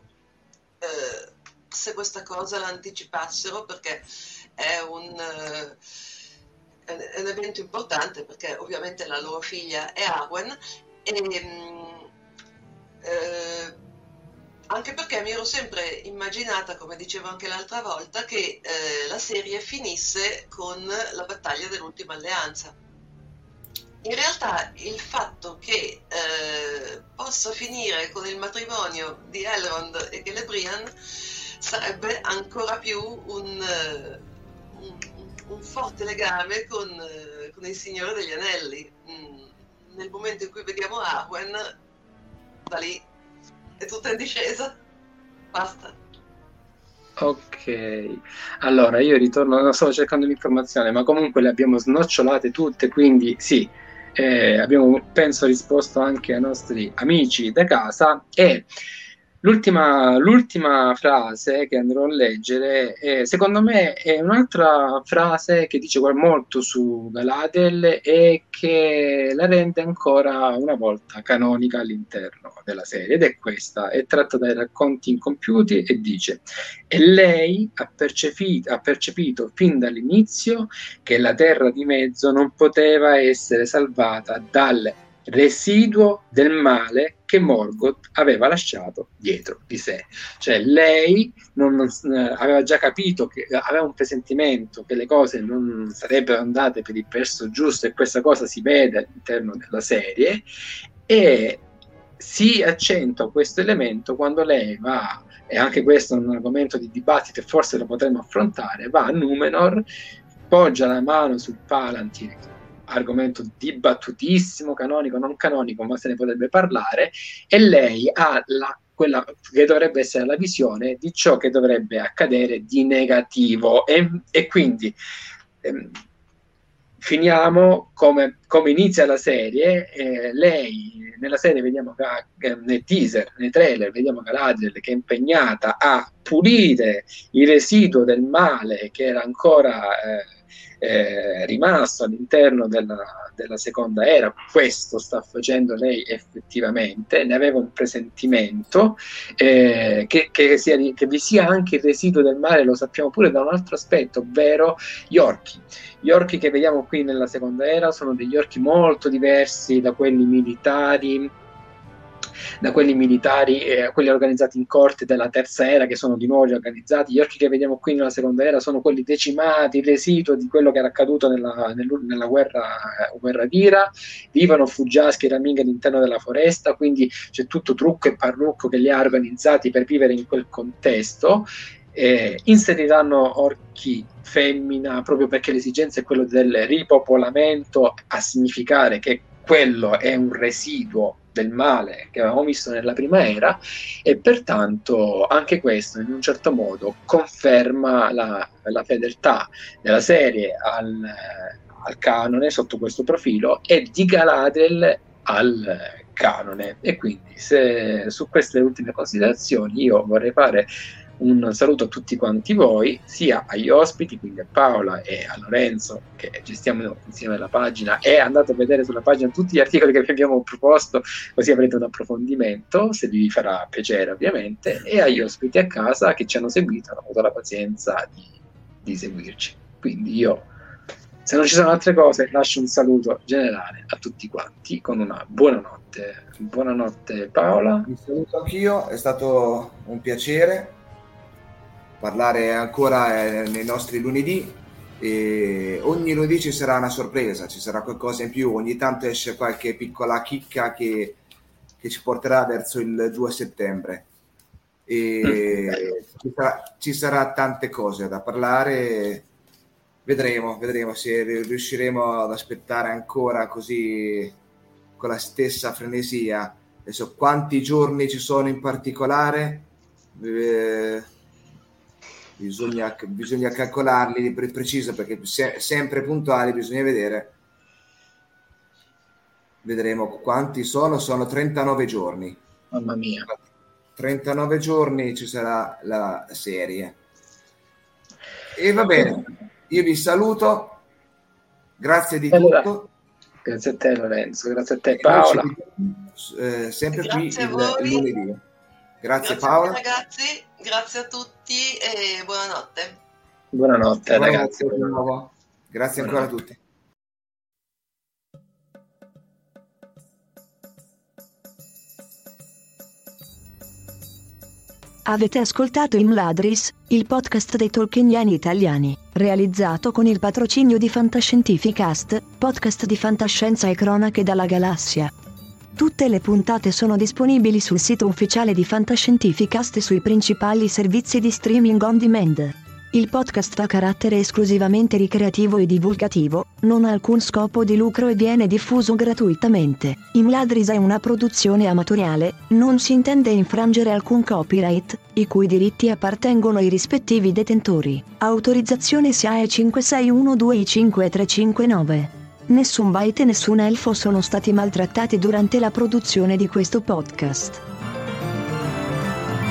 se questa cosa la anticipassero, perché è un evento importante, perché ovviamente la loro figlia è Arwen, anche perché mi ero sempre immaginata, come dicevo anche l'altra volta, che la serie finisse con la battaglia dell'ultima alleanza. In realtà il fatto che possa finire con il matrimonio di Elrond e Celebrian sarebbe ancora più un forte legame con il Signore degli Anelli. Nel momento in cui vediamo Arwen, da lì è tutta in discesa, basta. Ok, allora io ritorno, non stavo cercando l'informazione, ma comunque le abbiamo snocciolate tutte, quindi sì, abbiamo penso risposto anche ai nostri amici da casa, e L'ultima frase che andrò a leggere, secondo me, è un'altra frase che dice molto su Galadriel e che la rende ancora una volta canonica all'interno della serie, ed è questa, è tratta dai Racconti Incompiuti e dice: e lei ha percepito fin dall'inizio che la Terra di Mezzo non poteva essere salvata dal residuo del male che Morgoth aveva lasciato dietro di sé. Cioè lei aveva già capito, che aveva un presentimento che le cose non sarebbero andate per il verso giusto, e questa cosa si vede all'interno della serie, e si accentua questo elemento quando lei va, e anche questo è un argomento di dibattito e forse lo potremmo affrontare, va a Numenor, poggia la mano sul Palantir, argomento dibattutissimo, canonico, non canonico, ma se ne potrebbe parlare, e lei ha quella che dovrebbe essere la visione di ciò che dovrebbe accadere di negativo, e quindi finiamo come inizia la serie. Lei nella serie vediamo nei teaser, nei trailer, vediamo Galadriel che è impegnata a pulire il residuo del male che era ancora rimasto all'interno della seconda era. Questo sta facendo lei effettivamente, ne aveva un presentimento, che vi sia anche il residuo del male, lo sappiamo pure da un altro aspetto, ovvero gli orchi che vediamo qui nella seconda era sono degli orchi molto diversi da quelli militari, quelli organizzati in corte della terza era, che sono di nuovo riorganizzati. Gli orchi che vediamo qui nella seconda era sono quelli decimati, il residuo di quello che era accaduto nella guerra d'Ira. Vivono fuggiaschi e raminghi all'interno della foresta, quindi c'è tutto trucco e parrucco che li ha organizzati per vivere in quel contesto. Inseriranno orchi femmina proprio perché l'esigenza è quello del ripopolamento, a significare che quello è un residuo del male che avevamo visto nella prima era, e pertanto anche questo in un certo modo conferma la fedeltà della serie al canone sotto questo profilo, e di Galadriel al canone. E quindi su queste ultime considerazioni io vorrei fare un saluto a tutti quanti voi, sia agli ospiti, quindi a Paola e a Lorenzo, che gestiamo insieme la pagina, e andate a vedere sulla pagina tutti gli articoli che vi abbiamo proposto, così avrete un approfondimento, se vi farà piacere ovviamente, e agli ospiti a casa che ci hanno seguito, hanno avuto la pazienza di seguirci. Quindi io, se non ci sono altre cose, lascio un saluto generale a tutti quanti con una buonanotte. Buonanotte Paola. Vi saluto anch'io, è stato un piacere parlare ancora nei nostri lunedì, e ogni lunedì ci sarà una sorpresa, ci sarà qualcosa in più, ogni tanto esce qualche piccola chicca che ci porterà verso il 2 settembre, e ci sarà tante cose da parlare. Vedremo se riusciremo ad aspettare ancora così con la stessa frenesia. Adesso quanti giorni ci sono in particolare, bisogna calcolarli per preciso, perché sempre puntuali, bisogna vedremo quanti sono 39 giorni. Mamma mia, 39 giorni ci sarà la serie. E va bene, io vi saluto, grazie di tutto. Grazie a te Lorenzo, grazie a te Paola. Sempre grazie qui il lunedì. Grazie Paola. Ragazzi, grazie a tutti e buonanotte. Buonanotte ragazzi. Grazie ancora a tutti. Avete ascoltato Imladris, il podcast dei tolkieniani italiani, realizzato con il patrocinio di Fantascientificast, podcast di fantascienza e cronache dalla galassia. Tutte le puntate sono disponibili sul sito ufficiale di Fantascientificast e sui principali servizi di streaming on demand. Il podcast ha carattere esclusivamente ricreativo e divulgativo, non ha alcun scopo di lucro e viene diffuso gratuitamente. Imladris è una produzione amatoriale, non si intende infrangere alcun copyright, i cui diritti appartengono ai rispettivi detentori. Autorizzazione SIAE 5612I5359. Nessun Bite e nessun elfo sono stati maltrattati durante la produzione di questo podcast.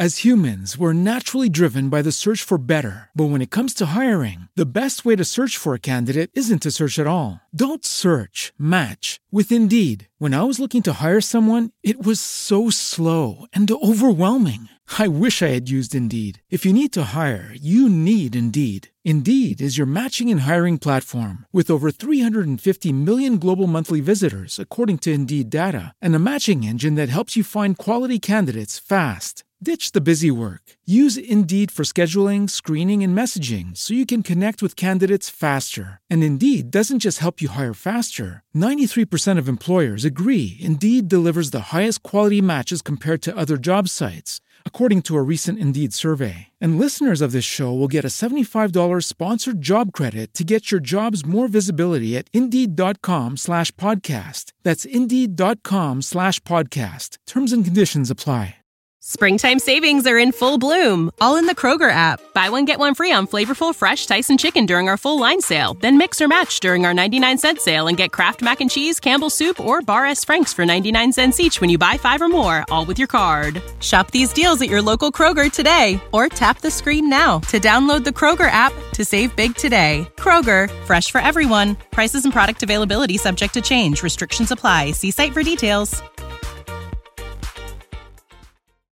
As humans, we're naturally driven by the search for better. But when it comes to hiring, the best way to search for a candidate isn't to search at all. Don't search, match with Indeed. When I was looking to hire someone, it was so slow and overwhelming. I wish I had used Indeed. If you need to hire, you need Indeed. Indeed is your matching and hiring platform with over 350 million global monthly visitors, according to Indeed data, and a matching engine that helps you find quality candidates fast. Ditch the busy work. Use Indeed for scheduling, screening, and messaging so you can connect with candidates faster. And Indeed doesn't just help you hire faster. 93% of employers agree Indeed delivers the highest quality matches compared to other job sites, according to a recent Indeed survey. And listeners of this show will get a $75 sponsored job credit to get your jobs more visibility at Indeed.com/podcast. That's Indeed.com/podcast. Terms and conditions apply. Springtime savings are in full bloom, all in the Kroger app. Buy one, get one free on flavorful, fresh Tyson chicken during our full line sale. Then mix or match during our 99-cent sale and get Kraft Mac and Cheese, Campbell's Soup, or Bar S. Frank's for 99 cents each when you buy 5 or more, all with your card. Shop these deals at your local Kroger today, or tap the screen now to download the Kroger app to save big today. Kroger, fresh for everyone. Prices and product availability subject to change. Restrictions apply. See site for details.